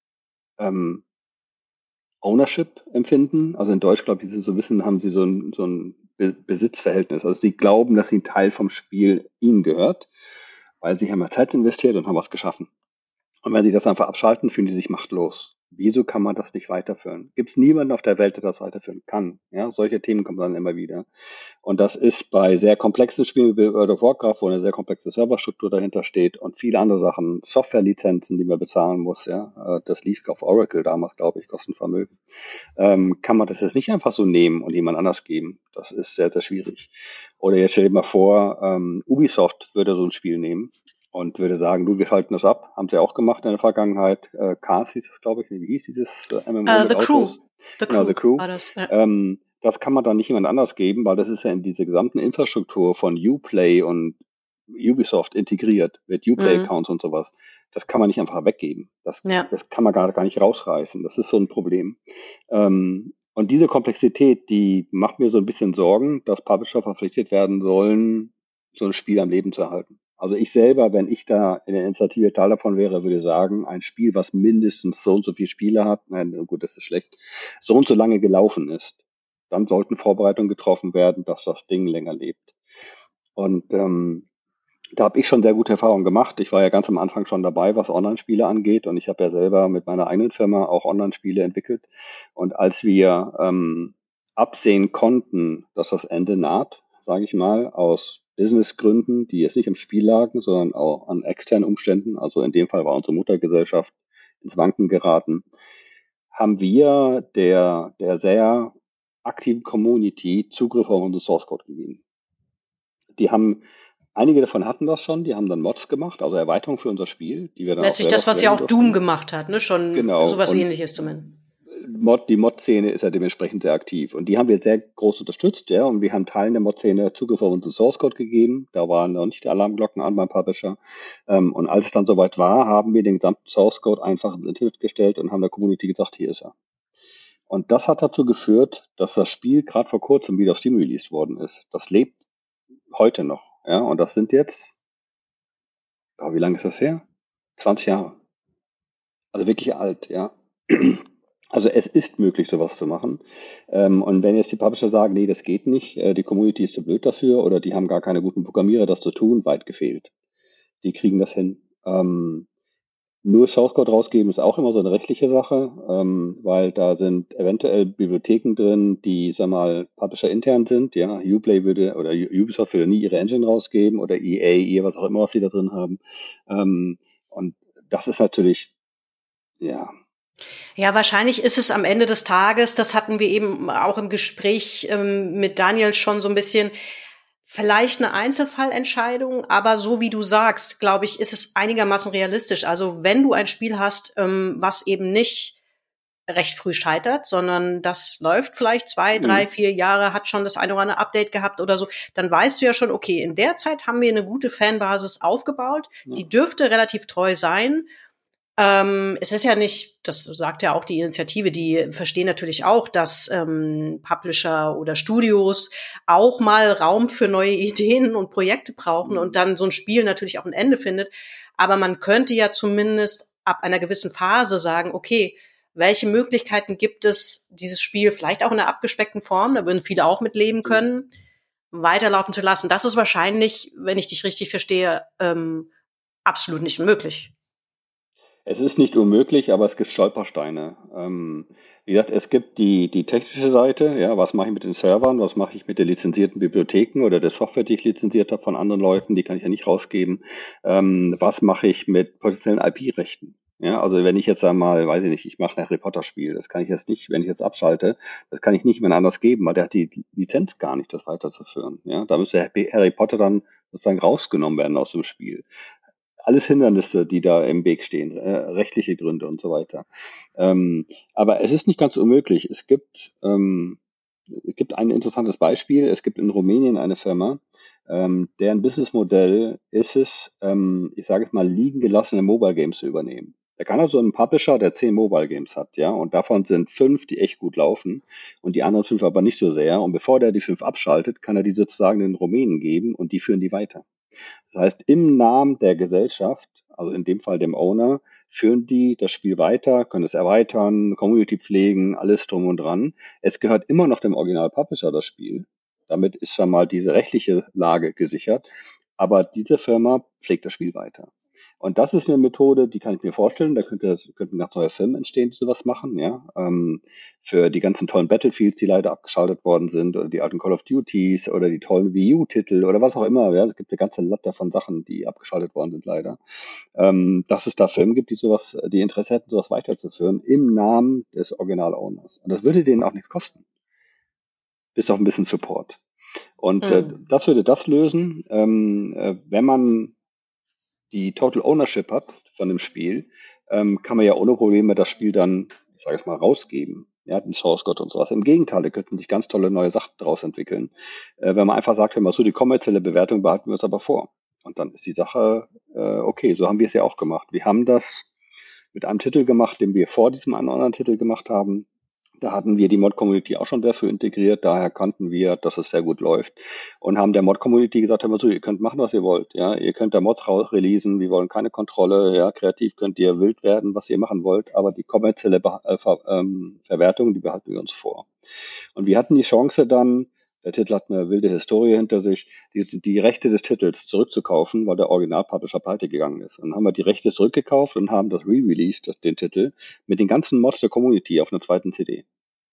Ownership empfinden. Also in Deutsch, glaube ich, sind so ein bisschen, haben sie so ein Besitzverhältnis. Also sie glauben, dass sie ein Teil vom Spiel ihnen gehört, weil sie haben ja Zeit investiert und haben was geschaffen. Und wenn sie das einfach abschalten, fühlen die sich machtlos. Wieso kann man das nicht weiterführen? Gibt es niemanden auf der Welt, der das weiterführen kann? Ja, solche Themen kommen dann immer wieder. Und das ist bei sehr komplexen Spielen wie World of Warcraft, wo eine sehr komplexe Serverstruktur dahinter steht und viele andere Sachen, Softwarelizenzen, die man bezahlen muss, ja, das lief auf Oracle damals, glaube ich, kostet ein Vermögen. Kann man das jetzt nicht einfach so nehmen und jemand anders geben? Das ist sehr, sehr schwierig. Oder jetzt stell dir mal vor, Ubisoft würde so ein Spiel nehmen und würde sagen, du, wir schalten das ab. Haben sie auch gemacht in der Vergangenheit. Cars hieß es, glaube ich. Wie hieß dieses MMO mit The Crew. Autos? Genau, The Crew. War das, ja. Das kann man dann nicht jemand anders geben, weil das ist ja in diese gesamten Infrastruktur von Uplay und Ubisoft integriert, mit Uplay-Accounts und sowas. Das kann man nicht einfach weggeben. Das kann man gar nicht rausreißen. Das ist so ein Problem. Und diese Komplexität, die macht mir so ein bisschen Sorgen, dass Publisher verpflichtet werden sollen, so ein Spiel am Leben zu erhalten. Also ich selber, wenn ich da in der Initiative Teil davon wäre, würde sagen, ein Spiel, was mindestens so und so viele Spiele hat, nein, gut, das ist schlecht, so und so lange gelaufen ist, dann sollten Vorbereitungen getroffen werden, dass das Ding länger lebt. Und da habe ich schon sehr gute Erfahrungen gemacht. Ich war ja ganz am Anfang schon dabei, was Online-Spiele angeht. Und ich habe ja selber mit meiner eigenen Firma auch Online-Spiele entwickelt. Und als wir absehen konnten, dass das Ende naht, sage ich mal, aus Businessgründen, die jetzt nicht im Spiel lagen, sondern auch an externen Umständen, also in dem Fall war unsere Muttergesellschaft ins Wanken geraten, haben wir der sehr aktiven Community Zugriff auf unseren Source Code gegeben. Einige davon hatten das schon, die haben dann Mods gemacht, also Erweiterungen für unser Spiel, die wir dann letztlich das, was ja auch Doom gemacht hat, ne? Schon genau. Sowas Ähnliches zumindest. Die Mod-Szene ist ja dementsprechend sehr aktiv und die haben wir sehr groß unterstützt, ja, und wir haben Teilen der Mod-Szene Zugriff auf unseren Source Code gegeben, da waren noch nicht die Alarmglocken an beim Publisher, und als es dann soweit war, haben wir den gesamten Source Code einfach ins Internet gestellt und haben der Community gesagt, hier ist er. Und das hat dazu geführt, dass das Spiel gerade vor kurzem wieder auf Steam released worden ist. Das lebt heute noch, ja, und das sind jetzt, wie lange ist das her? 20 Jahre. Also wirklich alt, ja. Also es ist möglich, sowas zu machen. Und wenn jetzt die Publisher sagen, nee, das geht nicht, die Community ist zu blöd dafür oder die haben gar keine guten Programmierer, das zu tun, weit gefehlt. Die kriegen das hin. Nur Source Code rausgeben ist auch immer so eine rechtliche Sache, weil da sind eventuell Bibliotheken drin, die, sag mal, Publisher intern sind. Ja, Uplay würde oder Ubisoft würde nie ihre Engine rausgeben oder EA, was auch immer, was sie da drin haben. Und das ist natürlich, ja. Ja, wahrscheinlich ist es am Ende des Tages, das hatten wir eben auch im Gespräch mit Daniel schon so ein bisschen, vielleicht eine Einzelfallentscheidung, aber so wie du sagst, glaube ich, ist es einigermaßen realistisch. Also wenn du ein Spiel hast, was eben nicht recht früh scheitert, sondern das läuft vielleicht 2, 3, 4 Jahre, hat schon das eine oder andere Update gehabt oder so, dann weißt du ja schon, okay, in der Zeit haben wir eine gute Fanbasis aufgebaut, die dürfte relativ treu sein. Es ist ja nicht, das sagt ja auch die Initiative, die verstehen natürlich auch, dass Publisher oder Studios auch mal Raum für neue Ideen und Projekte brauchen und dann so ein Spiel natürlich auch ein Ende findet. Aber man könnte ja zumindest ab einer gewissen Phase sagen, okay, welche Möglichkeiten gibt es, dieses Spiel vielleicht auch in einer abgespeckten Form, da würden viele auch mit leben können, weiterlaufen zu lassen. Das ist wahrscheinlich, wenn ich dich richtig verstehe, absolut nicht möglich. Es ist nicht unmöglich, aber es gibt Stolpersteine. Wie gesagt, es gibt die technische Seite, ja, was mache ich mit den Servern, was mache ich mit den lizenzierten Bibliotheken oder der Software, die ich lizenziert habe von anderen Leuten, die kann ich ja nicht rausgeben. Was mache ich mit potenziellen IP-Rechten? Ja, also wenn ich jetzt einmal, weiß ich nicht, ich mache ein Harry Potter Spiel, das kann ich jetzt nicht, wenn ich jetzt abschalte, das kann ich nicht mehr anders geben, weil der hat die Lizenz gar nicht, das weiterzuführen. Ja, da müsste Harry Potter dann sozusagen rausgenommen werden aus dem Spiel. Alles Hindernisse, die da im Weg stehen, rechtliche Gründe und so weiter. Aber es ist nicht ganz unmöglich. Es gibt ein interessantes Beispiel. Es gibt in Rumänien eine Firma, deren Businessmodell ist es, ich sage es mal, liegen gelassene Mobile Games zu übernehmen. Da kann also ein Publisher, der 10 Mobile Games hat, ja, und davon sind 5, die echt gut laufen und die anderen 5 aber nicht so sehr. Und bevor der die 5 abschaltet, kann er die sozusagen den Rumänen geben und die führen die weiter. Das heißt, im Namen der Gesellschaft, also in dem Fall dem Owner, führen die das Spiel weiter, können es erweitern, Community pflegen, alles drum und dran. Es gehört immer noch dem Original-Publisher, das Spiel. Damit ist dann mal diese rechtliche Lage gesichert. Aber diese Firma pflegt das Spiel weiter. Und das ist eine Methode, die kann ich mir vorstellen. Da könnten nach neue Firmen entstehen, die sowas machen, ja. Für die ganzen tollen Battlefields, die leider abgeschaltet worden sind, oder die alten Call of Duties, oder die tollen Wii U-Titel, oder was auch immer, ja. Es gibt eine ganze Latte von Sachen, die abgeschaltet worden sind, leider. Dass es da Firmen gibt, die Interesse hätten, sowas weiterzuführen, im Namen des Original-Owners. Und das würde denen auch nichts kosten. Bis auf ein bisschen Support. Und das würde das lösen, wenn man die Total Ownership hat von dem Spiel, kann man ja ohne Probleme das Spiel dann, ich sage es mal, rausgeben. Ja, den Source Code und sowas. Im Gegenteil, da könnten sich ganz tolle neue Sachen daraus entwickeln. Wenn man einfach sagt, hör mal so, die kommerzielle Bewertung behalten wir uns aber vor. Und dann ist die Sache, okay, so haben wir es ja auch gemacht. Wir haben das mit einem Titel gemacht, den wir vor diesem anderen Titel gemacht haben. Da hatten wir die Mod-Community auch schon dafür integriert, daher kannten wir, dass es sehr gut läuft und haben der Mod-Community gesagt, hör mal so, ihr könnt machen, was ihr wollt, ja, ihr könnt da Mods releasen, wir wollen keine Kontrolle, ja, kreativ könnt ihr wild werden, was ihr machen wollt, aber die kommerzielle Verwertung, die behalten wir uns vor. Und wir hatten die Chance dann, der Titel hat eine wilde Historie hinter sich, die Rechte des Titels zurückzukaufen, weil der Original-Publisher pleite gegangen ist. Und dann haben wir die Rechte zurückgekauft und haben das re-released, den Titel, mit den ganzen Mods der Community auf einer zweiten CD.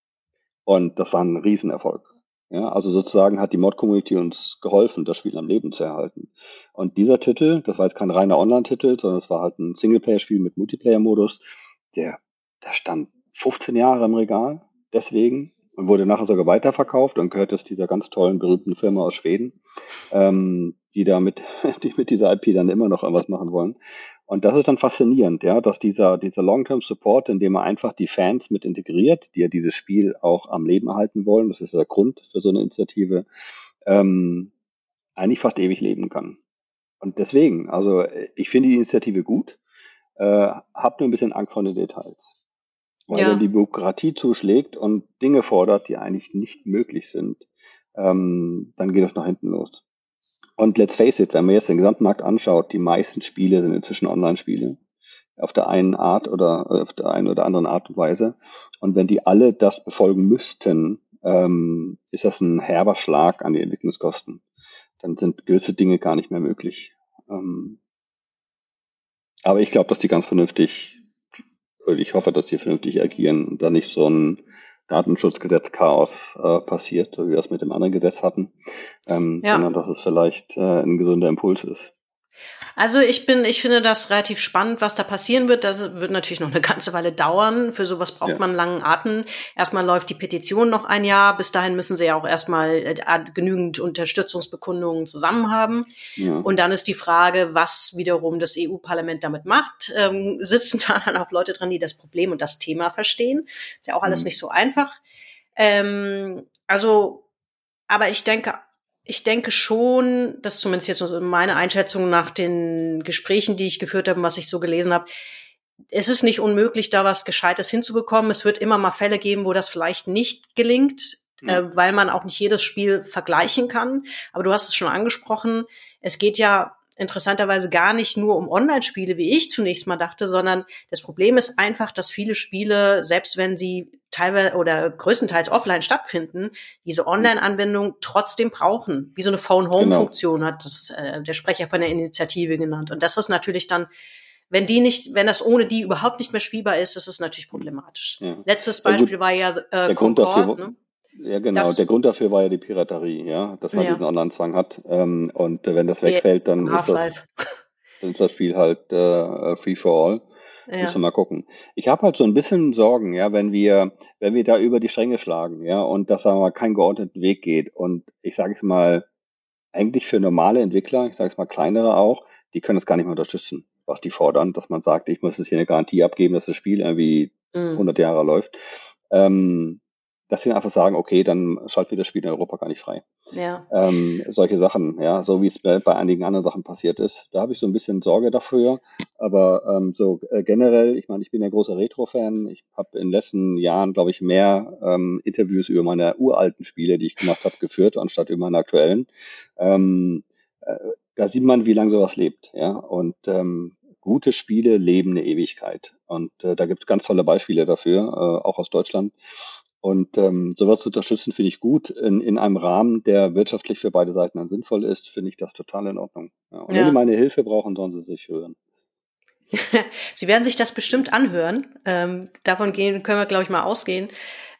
Und das war ein Riesenerfolg. Ja, also sozusagen hat die Mod-Community uns geholfen, das Spiel am Leben zu erhalten. Und dieser Titel, das war jetzt kein reiner Online-Titel, sondern es war halt ein Singleplayer-Spiel mit Multiplayer-Modus, der stand 15 Jahre im Regal, deswegen, und wurde nachher sogar weiterverkauft und gehört jetzt dieser ganz tollen, berühmten Firma aus Schweden, die mit dieser IP dann immer noch was machen wollen. Und das ist dann faszinierend, ja, dass dieser Long-Term-Support, indem man einfach die Fans mit integriert, die ja dieses Spiel auch am Leben erhalten wollen, das ist der Grund für so eine Initiative, eigentlich fast ewig leben kann. Und deswegen, also ich finde die Initiative gut, hab nur ein bisschen Angst vor den Details. Weil wenn die Bürokratie zuschlägt und Dinge fordert, die eigentlich nicht möglich sind, dann geht es nach hinten los. Und let's face it, wenn man jetzt den Gesamtmarkt anschaut, die meisten Spiele sind inzwischen Online-Spiele. Auf der einen Art oder auf der einen oder anderen Art und Weise. Und wenn die alle das befolgen müssten, ist das ein herber Schlag an die Entwicklungskosten. Dann sind gewisse Dinge gar nicht mehr möglich. Aber ich glaube, dass die ganz vernünftig, ich hoffe, dass die vernünftig agieren und da nicht so ein Datenschutzgesetz-Chaos passiert, so wie wir es mit dem anderen Gesetz hatten, sondern dass es vielleicht ein gesunder Impuls ist. Also ich finde das relativ spannend, was da passieren wird. Das wird natürlich noch eine ganze Weile dauern. Für sowas braucht man einen langen Atem. Erstmal läuft die Petition noch ein Jahr. Bis dahin müssen sie ja auch erstmal genügend Unterstützungsbekundungen zusammen haben. Ja. Und dann ist die Frage, was wiederum das EU-Parlament damit macht. Sitzen da dann auch Leute dran, die das Problem und das Thema verstehen? Ist ja auch alles nicht so einfach. Aber ich denke schon, dass zumindest jetzt meine Einschätzung nach den Gesprächen, die ich geführt habe und was ich so gelesen habe, es ist nicht unmöglich, da was Gescheites hinzubekommen. Es wird immer mal Fälle geben, wo das vielleicht nicht gelingt, weil man auch nicht jedes Spiel vergleichen kann. Aber du hast es schon angesprochen, es geht ja interessanterweise gar nicht nur um Online-Spiele, wie ich zunächst mal dachte, sondern das Problem ist einfach, dass viele Spiele, selbst wenn sie teilweise oder größtenteils offline stattfinden, diese Online-Anwendung trotzdem brauchen, wie so eine Phone-Home-Funktion hat das der Sprecher von der Initiative genannt. Und das ist natürlich dann, wenn das ohne die überhaupt nicht mehr spielbar ist, ist es natürlich problematisch. Ja. Letztes Beispiel war ja Concord, ne? Ja, genau. Der Grund dafür war ja die Piraterie, ja, dass man diesen Online-Zwang hat. Und wenn das wegfällt, dann ist das Spiel halt free for all. Ja. Müssen wir mal gucken. Ich habe halt so ein bisschen Sorgen, ja, wenn wir da über die Stränge schlagen, ja, und dass da kein geordneten Weg geht. Und ich sage es mal, eigentlich für normale Entwickler, ich sage es mal kleinere auch, die können es gar nicht mehr unterstützen, was die fordern, dass man sagt, ich muss jetzt hier eine Garantie abgeben, dass das Spiel irgendwie 100 Jahre läuft. Dass sie einfach sagen, okay, dann schalten wir das Spiel in Europa gar nicht frei. Ja. Solche Sachen, ja, so wie es bei einigen anderen Sachen passiert ist. Da habe ich so ein bisschen Sorge dafür. Aber generell, ich meine, ich bin ja großer Retro-Fan. Ich habe in den letzten Jahren, glaube ich, mehr Interviews über meine uralten Spiele, die ich gemacht habe, geführt, anstatt über meine aktuellen. Da sieht man, wie lange sowas lebt, ja. Und gute Spiele leben eine Ewigkeit. Und da gibt es ganz tolle Beispiele dafür, auch aus Deutschland. Und sowas zu unterstützen, finde ich gut. In einem Rahmen, der wirtschaftlich für beide Seiten dann sinnvoll ist, finde ich das total in Ordnung. Ja, und wenn die meine Hilfe brauchen, sollen sie sich hören. Sie werden sich das bestimmt anhören. Davon können wir, glaube ich, mal ausgehen.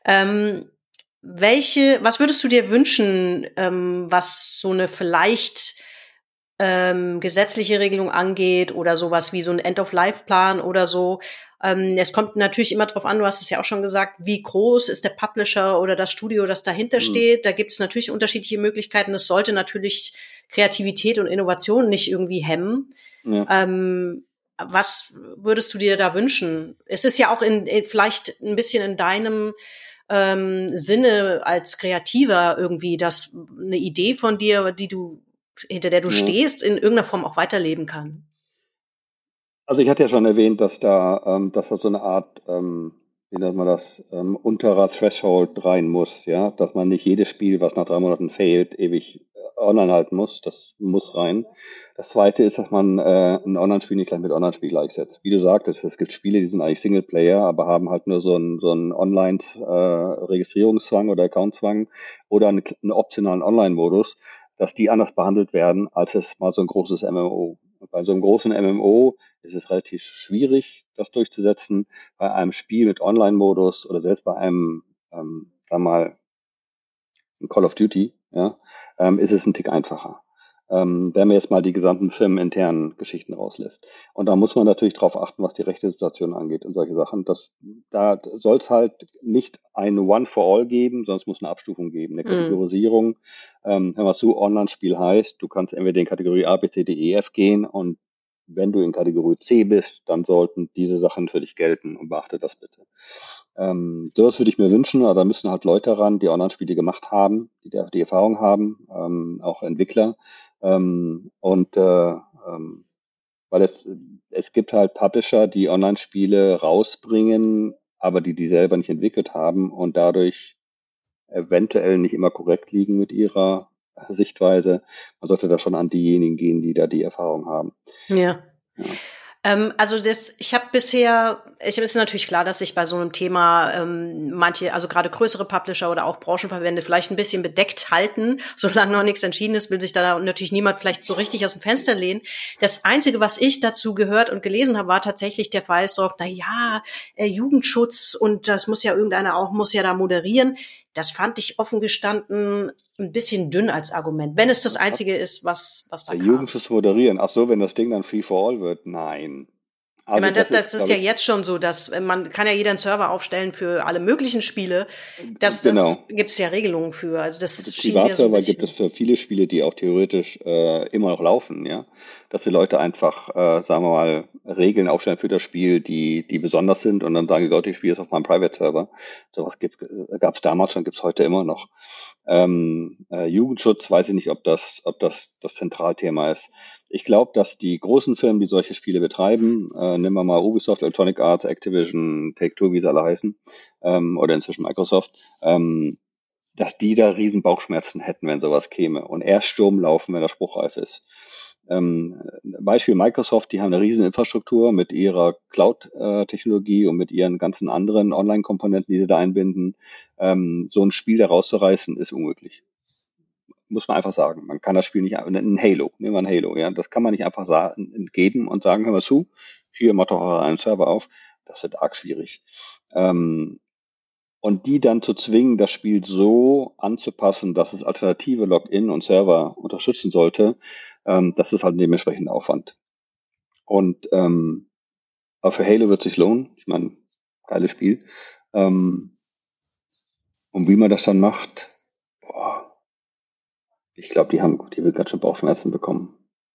Was würdest du dir wünschen, was so eine vielleicht gesetzliche Regelung angeht oder sowas wie so ein End-of-Life-Plan oder so? Es kommt natürlich immer drauf an, du hast es ja auch schon gesagt, wie groß ist der Publisher oder das Studio, das dahinter steht. Da gibt es natürlich unterschiedliche Möglichkeiten. Es sollte natürlich Kreativität und Innovation nicht irgendwie hemmen. Ja. Was würdest du dir da wünschen? Es ist ja auch vielleicht ein bisschen in deinem Sinne als Kreativer irgendwie, dass eine Idee von dir, hinter der du stehst, in irgendeiner Form auch weiterleben kann. Also ich hatte ja schon erwähnt, dass da so eine Art, wie nennt man das, unterer Threshold rein muss, ja, dass man nicht jedes Spiel, was nach 3 Monaten fehlt, ewig online halten muss. Das muss rein. Das Zweite ist, dass man ein Online-Spiel nicht gleich mit Online-Spiel gleichsetzt. Wie du sagtest, es gibt Spiele, die sind eigentlich Singleplayer, aber haben halt nur so einen Online-Registrierungszwang oder Accountzwang oder einen optionalen Online-Modus, dass die anders behandelt werden, als es mal so ein großes MMO. Und bei so einem großen MMO ist es relativ schwierig, das durchzusetzen. Bei einem Spiel mit Online-Modus oder selbst bei einem, sagen wir mal, Call of Duty, ja, ist es ein Tick einfacher. Wenn man jetzt mal die gesamten firmeninternen Geschichten rauslässt. Und da muss man natürlich drauf achten, was die Rechtssituation angeht und solche Sachen. Da soll es halt nicht ein One-for-All geben, sondern es muss eine Abstufung geben, eine Kategorisierung. Wenn was so Online-Spiel heißt, du kannst entweder in Kategorie A, B, C, D, E, F gehen und wenn du in Kategorie C bist, dann sollten diese Sachen für dich gelten und beachte das bitte. Sowas würde ich mir wünschen, aber da müssen halt Leute ran, die Online-Spiele gemacht haben, die Erfahrung haben, auch Entwickler. Weil es gibt halt Publisher, die Online-Spiele rausbringen, aber die selber nicht entwickelt haben und dadurch eventuell nicht immer korrekt liegen mit ihrer Sichtweise. Man sollte da schon an diejenigen gehen, die da die Erfahrung haben. Ja. Ist natürlich klar, dass sich bei so einem Thema manche, also gerade größere Publisher oder auch Branchenverbände vielleicht ein bisschen bedeckt halten. Solange noch nichts entschieden ist, will sich da natürlich niemand vielleicht so richtig aus dem Fenster lehnen. Das Einzige, was ich dazu gehört und gelesen habe, war tatsächlich der Fall, Jugendschutz und das muss ja da moderieren. Das fand ich offen gestanden ein bisschen dünn als Argument, wenn es das Einzige ist, was da Der kam. Jugendschutz moderieren. Ach so, wenn das Ding dann Free for All wird. Nein. Ich meine, das ist ja jetzt schon so, dass man kann ja jeder einen Server aufstellen für alle möglichen Spiele. Das gibt es ja Regelungen für. Also das Privatserver gibt es für viele Spiele, die auch theoretisch immer noch laufen, ja. Dass die Leute einfach, sagen wir mal, Regeln aufstellen für das Spiel, die besonders sind und dann sagen die Leute, ich spiele es auf meinem Private-Server. Sowas gab es damals schon, gibt es heute immer noch. Jugendschutz, weiß ich nicht, ob das Zentralthema ist. Ich glaube, dass die großen Firmen, die solche Spiele betreiben, nehmen wir mal Ubisoft, Electronic Arts, Activision, Take-Two, wie sie alle heißen, oder inzwischen Microsoft, dass die da riesen Bauchschmerzen hätten, wenn sowas käme und erst Sturm laufen, wenn das spruchreif ist. Beispiel Microsoft, die haben eine riesen Infrastruktur mit ihrer Cloud-Technologie und mit ihren ganzen anderen Online-Komponenten, die sie da einbinden. So ein Spiel da rauszureißen, ist unmöglich. Muss man einfach sagen. Man kann das Spiel nicht, ein Halo, nehmen wir ein Halo, ja. Das kann man nicht einfach geben und sagen, hör mal zu, hier macht doch einen Server auf. Das wird arg schwierig. Und die dann zu zwingen, das Spiel so anzupassen, dass es alternative Login und Server unterstützen sollte, das ist halt ein dementsprechender Aufwand. Und aber für Halo wird es sich lohnen. Ich meine, geiles Spiel. Und wie man das dann macht, ich glaube, die wird ganz schön Bauchschmerzen bekommen.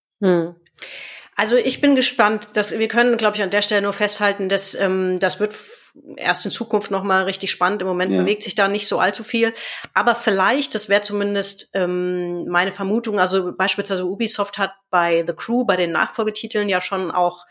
Also ich bin gespannt, wir können, glaube ich, an der Stelle nur festhalten, dass das wird erst in Zukunft nochmal richtig spannend. Im Moment bewegt sich da nicht so allzu viel. Aber vielleicht, das wäre zumindest meine Vermutung, also beispielsweise Ubisoft hat bei The Crew, bei den Nachfolgetiteln ja schon auch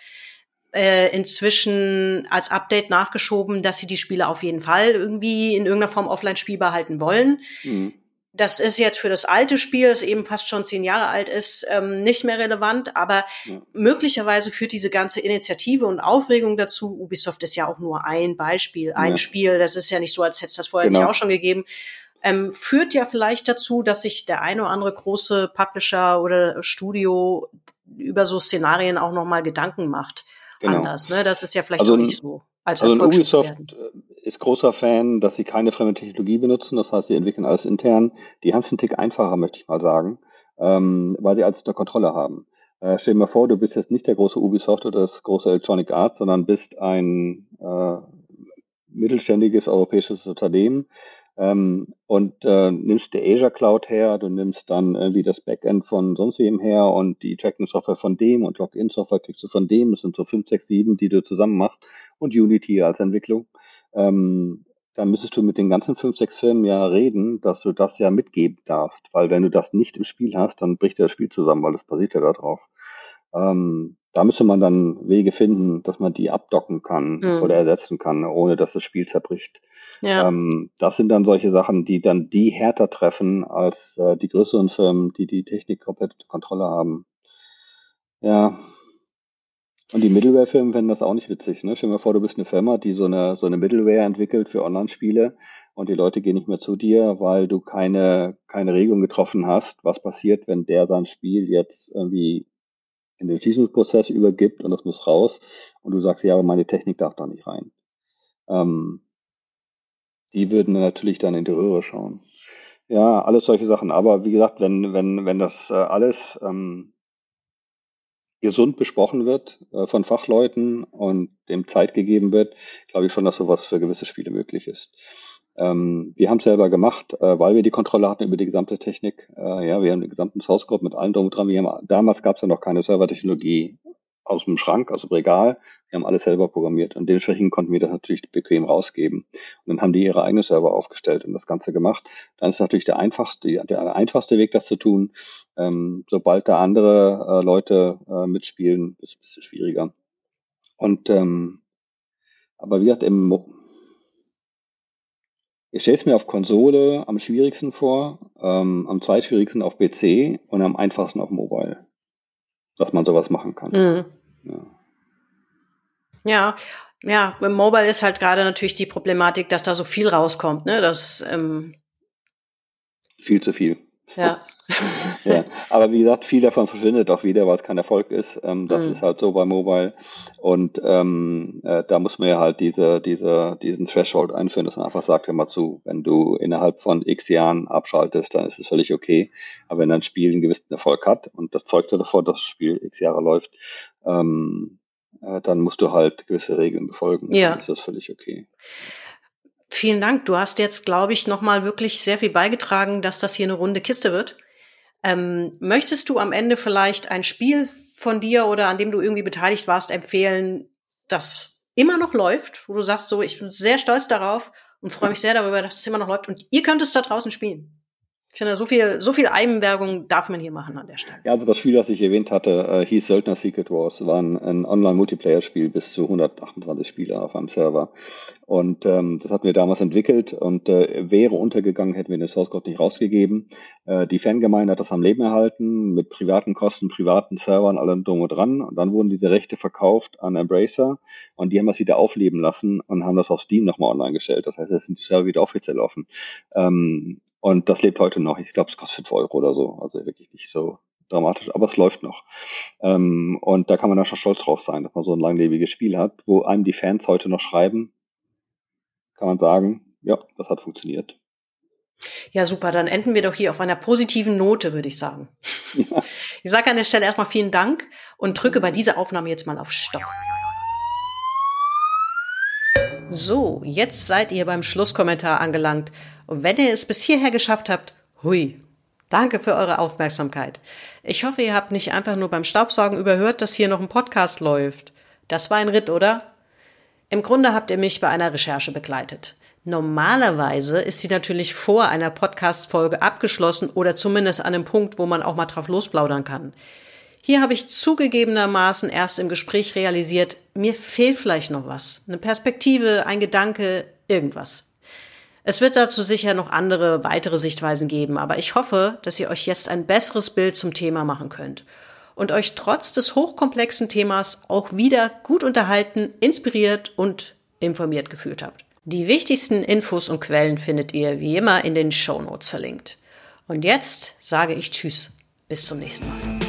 inzwischen als Update nachgeschoben, dass sie die Spiele auf jeden Fall irgendwie in irgendeiner Form offline spielbar halten wollen. Das ist jetzt für das alte Spiel, das eben fast schon 10 Jahre alt ist, nicht mehr relevant, aber möglicherweise führt diese ganze Initiative und Aufregung dazu, Ubisoft ist ja auch nur ein Beispiel, ein Spiel, das ist ja nicht so, als hätte es das vorher nicht auch schon gegeben, führt ja vielleicht dazu, dass sich der eine oder andere große Publisher oder Studio über so Szenarien auch nochmal Gedanken macht. Anders, ne? Das ist ja vielleicht auch nicht so als Erfolg Ubisoft ist großer Fan, dass sie keine fremde Technologie benutzen. Das heißt, sie entwickeln alles intern. Die haben es einen Tick einfacher, möchte ich mal sagen, weil sie alles unter Kontrolle haben. Stell dir mal vor, du bist jetzt nicht der große Ubisoft oder das große Electronic Arts, sondern bist ein mittelständiges europäisches Unternehmen und nimmst die Azure Cloud her, du nimmst dann irgendwie das Backend von sonst wem her und die Tracking-Software von dem und Login-Software kriegst du von dem. Das sind so 5, 6, 7, die du zusammen machst und Unity als Entwicklung. Dann müsstest du mit den ganzen 5, 6 Firmen ja reden, dass du das ja mitgeben darfst, weil wenn du das nicht im Spiel hast, dann bricht das Spiel zusammen, weil das basiert ja da drauf. Da müsste man dann Wege finden, dass man die abdocken kann oder ersetzen kann, ohne dass das Spiel zerbricht. Ja. Das sind dann solche Sachen, die dann die härter treffen als die größeren Firmen, die die Technik komplett unter Kontrolle haben. Ja. Und die Middleware-Firmen fänden das auch nicht witzig. Ne? Stell dir mal vor, du bist eine Firma, die so eine Middleware entwickelt für Online-Spiele und die Leute gehen nicht mehr zu dir, weil du keine Regelung getroffen hast, was passiert, wenn der sein Spiel jetzt irgendwie in den Schließungsprozess übergibt und das muss raus und du sagst, ja, aber meine Technik darf da nicht rein. Die würden natürlich dann in die Röhre schauen. Ja, alles solche Sachen. Aber wie gesagt, wenn das alles gesund besprochen wird von Fachleuten und dem Zeit gegeben wird, glaube ich schon, dass sowas für gewisse Spiele möglich ist. Wir haben es selber gemacht, weil wir die Kontrolle hatten über die gesamte Technik. Wir haben den gesamten Source Code mit allem drum und dran. Damals gab es ja noch keine Servertechnologie aus dem Schrank, aus dem Regal. Wir haben alles selber programmiert und dementsprechend konnten wir das natürlich bequem rausgeben. Und dann haben die ihre eigenen Server aufgestellt und das Ganze gemacht. Dann ist natürlich der einfachste Weg, das zu tun. Sobald da andere Leute mitspielen, ist es ein bisschen schwieriger. Und aber wie gesagt, ich stelle es mir auf Konsole am schwierigsten vor, am zweitschwierigsten auf PC und am einfachsten auf Mobile, dass man sowas machen kann. Ja, im Mobile ist halt gerade natürlich die Problematik, dass da so viel rauskommt, ne? Das viel zu viel. Ja. Ja, aber wie gesagt, viel davon verschwindet auch wieder, weil es kein Erfolg ist. Das ist halt so bei Mobile. Und da muss man ja halt diesen Threshold einführen, dass man einfach sagt, hör mal zu, wenn du innerhalb von x Jahren abschaltest, dann ist es völlig okay. Aber wenn ein Spiel einen gewissen Erfolg hat und das zeugt ja davon, dass das Spiel x Jahre läuft, dann musst du halt gewisse Regeln befolgen. Ja. Dann ist das völlig okay. Vielen Dank. Du hast jetzt, glaube ich, nochmal wirklich sehr viel beigetragen, dass das hier eine runde Kiste wird. Möchtest du am Ende vielleicht ein Spiel von dir oder an dem du irgendwie beteiligt warst empfehlen, das immer noch läuft, wo du sagst, so, ich bin sehr stolz darauf und freue mich sehr darüber, dass es immer noch läuft und ihr könnt es da draußen spielen? Ich finde, so viel Eigenwerbung darf man hier machen an der Stelle. Ja, also das Spiel, das ich erwähnt hatte, hieß Söldner Secret Wars, war ein Online-Multiplayer-Spiel bis zu 128 Spieler auf einem Server. Und das hatten wir damals entwickelt und wäre untergegangen, hätten wir den Source Code nicht rausgegeben. Die Fangemeinde hat das am Leben erhalten, mit privaten Kosten, privaten Servern, allem drum und dran. Und dann wurden diese Rechte verkauft an Embracer und die haben das wieder aufleben lassen und haben das auf Steam nochmal online gestellt. Das heißt, jetzt sind die Server wieder offiziell offen. Und das lebt heute noch. Ich glaube, es kostet 5 Euro oder so. Also wirklich nicht so dramatisch, aber es läuft noch. Und da kann man dann schon stolz drauf sein, dass man so ein langlebiges Spiel hat, wo einem die Fans heute noch schreiben, kann man sagen, ja, das hat funktioniert. Ja, super. Dann enden wir doch hier auf einer positiven Note, würde ich sagen. Ja. Ich sage an der Stelle erstmal vielen Dank und drücke bei dieser Aufnahme jetzt mal auf Stopp. So, jetzt seid ihr beim Schlusskommentar angelangt. Und wenn ihr es bis hierher geschafft habt, hui, danke für eure Aufmerksamkeit. Ich hoffe, ihr habt nicht einfach nur beim Staubsaugen überhört, dass hier noch ein Podcast läuft. Das war ein Ritt, oder? Im Grunde habt ihr mich bei einer Recherche begleitet. Normalerweise ist sie natürlich vor einer Podcast-Folge abgeschlossen oder zumindest an einem Punkt, wo man auch mal drauf losplaudern kann. Hier habe ich zugegebenermaßen erst im Gespräch realisiert, mir fehlt vielleicht noch was. Eine Perspektive, ein Gedanke, irgendwas. Es wird dazu sicher noch andere, weitere Sichtweisen geben, aber ich hoffe, dass ihr euch jetzt ein besseres Bild zum Thema machen könnt und euch trotz des hochkomplexen Themas auch wieder gut unterhalten, inspiriert und informiert gefühlt habt. Die wichtigsten Infos und Quellen findet ihr wie immer in den Shownotes verlinkt. Und jetzt sage ich Tschüss, bis zum nächsten Mal.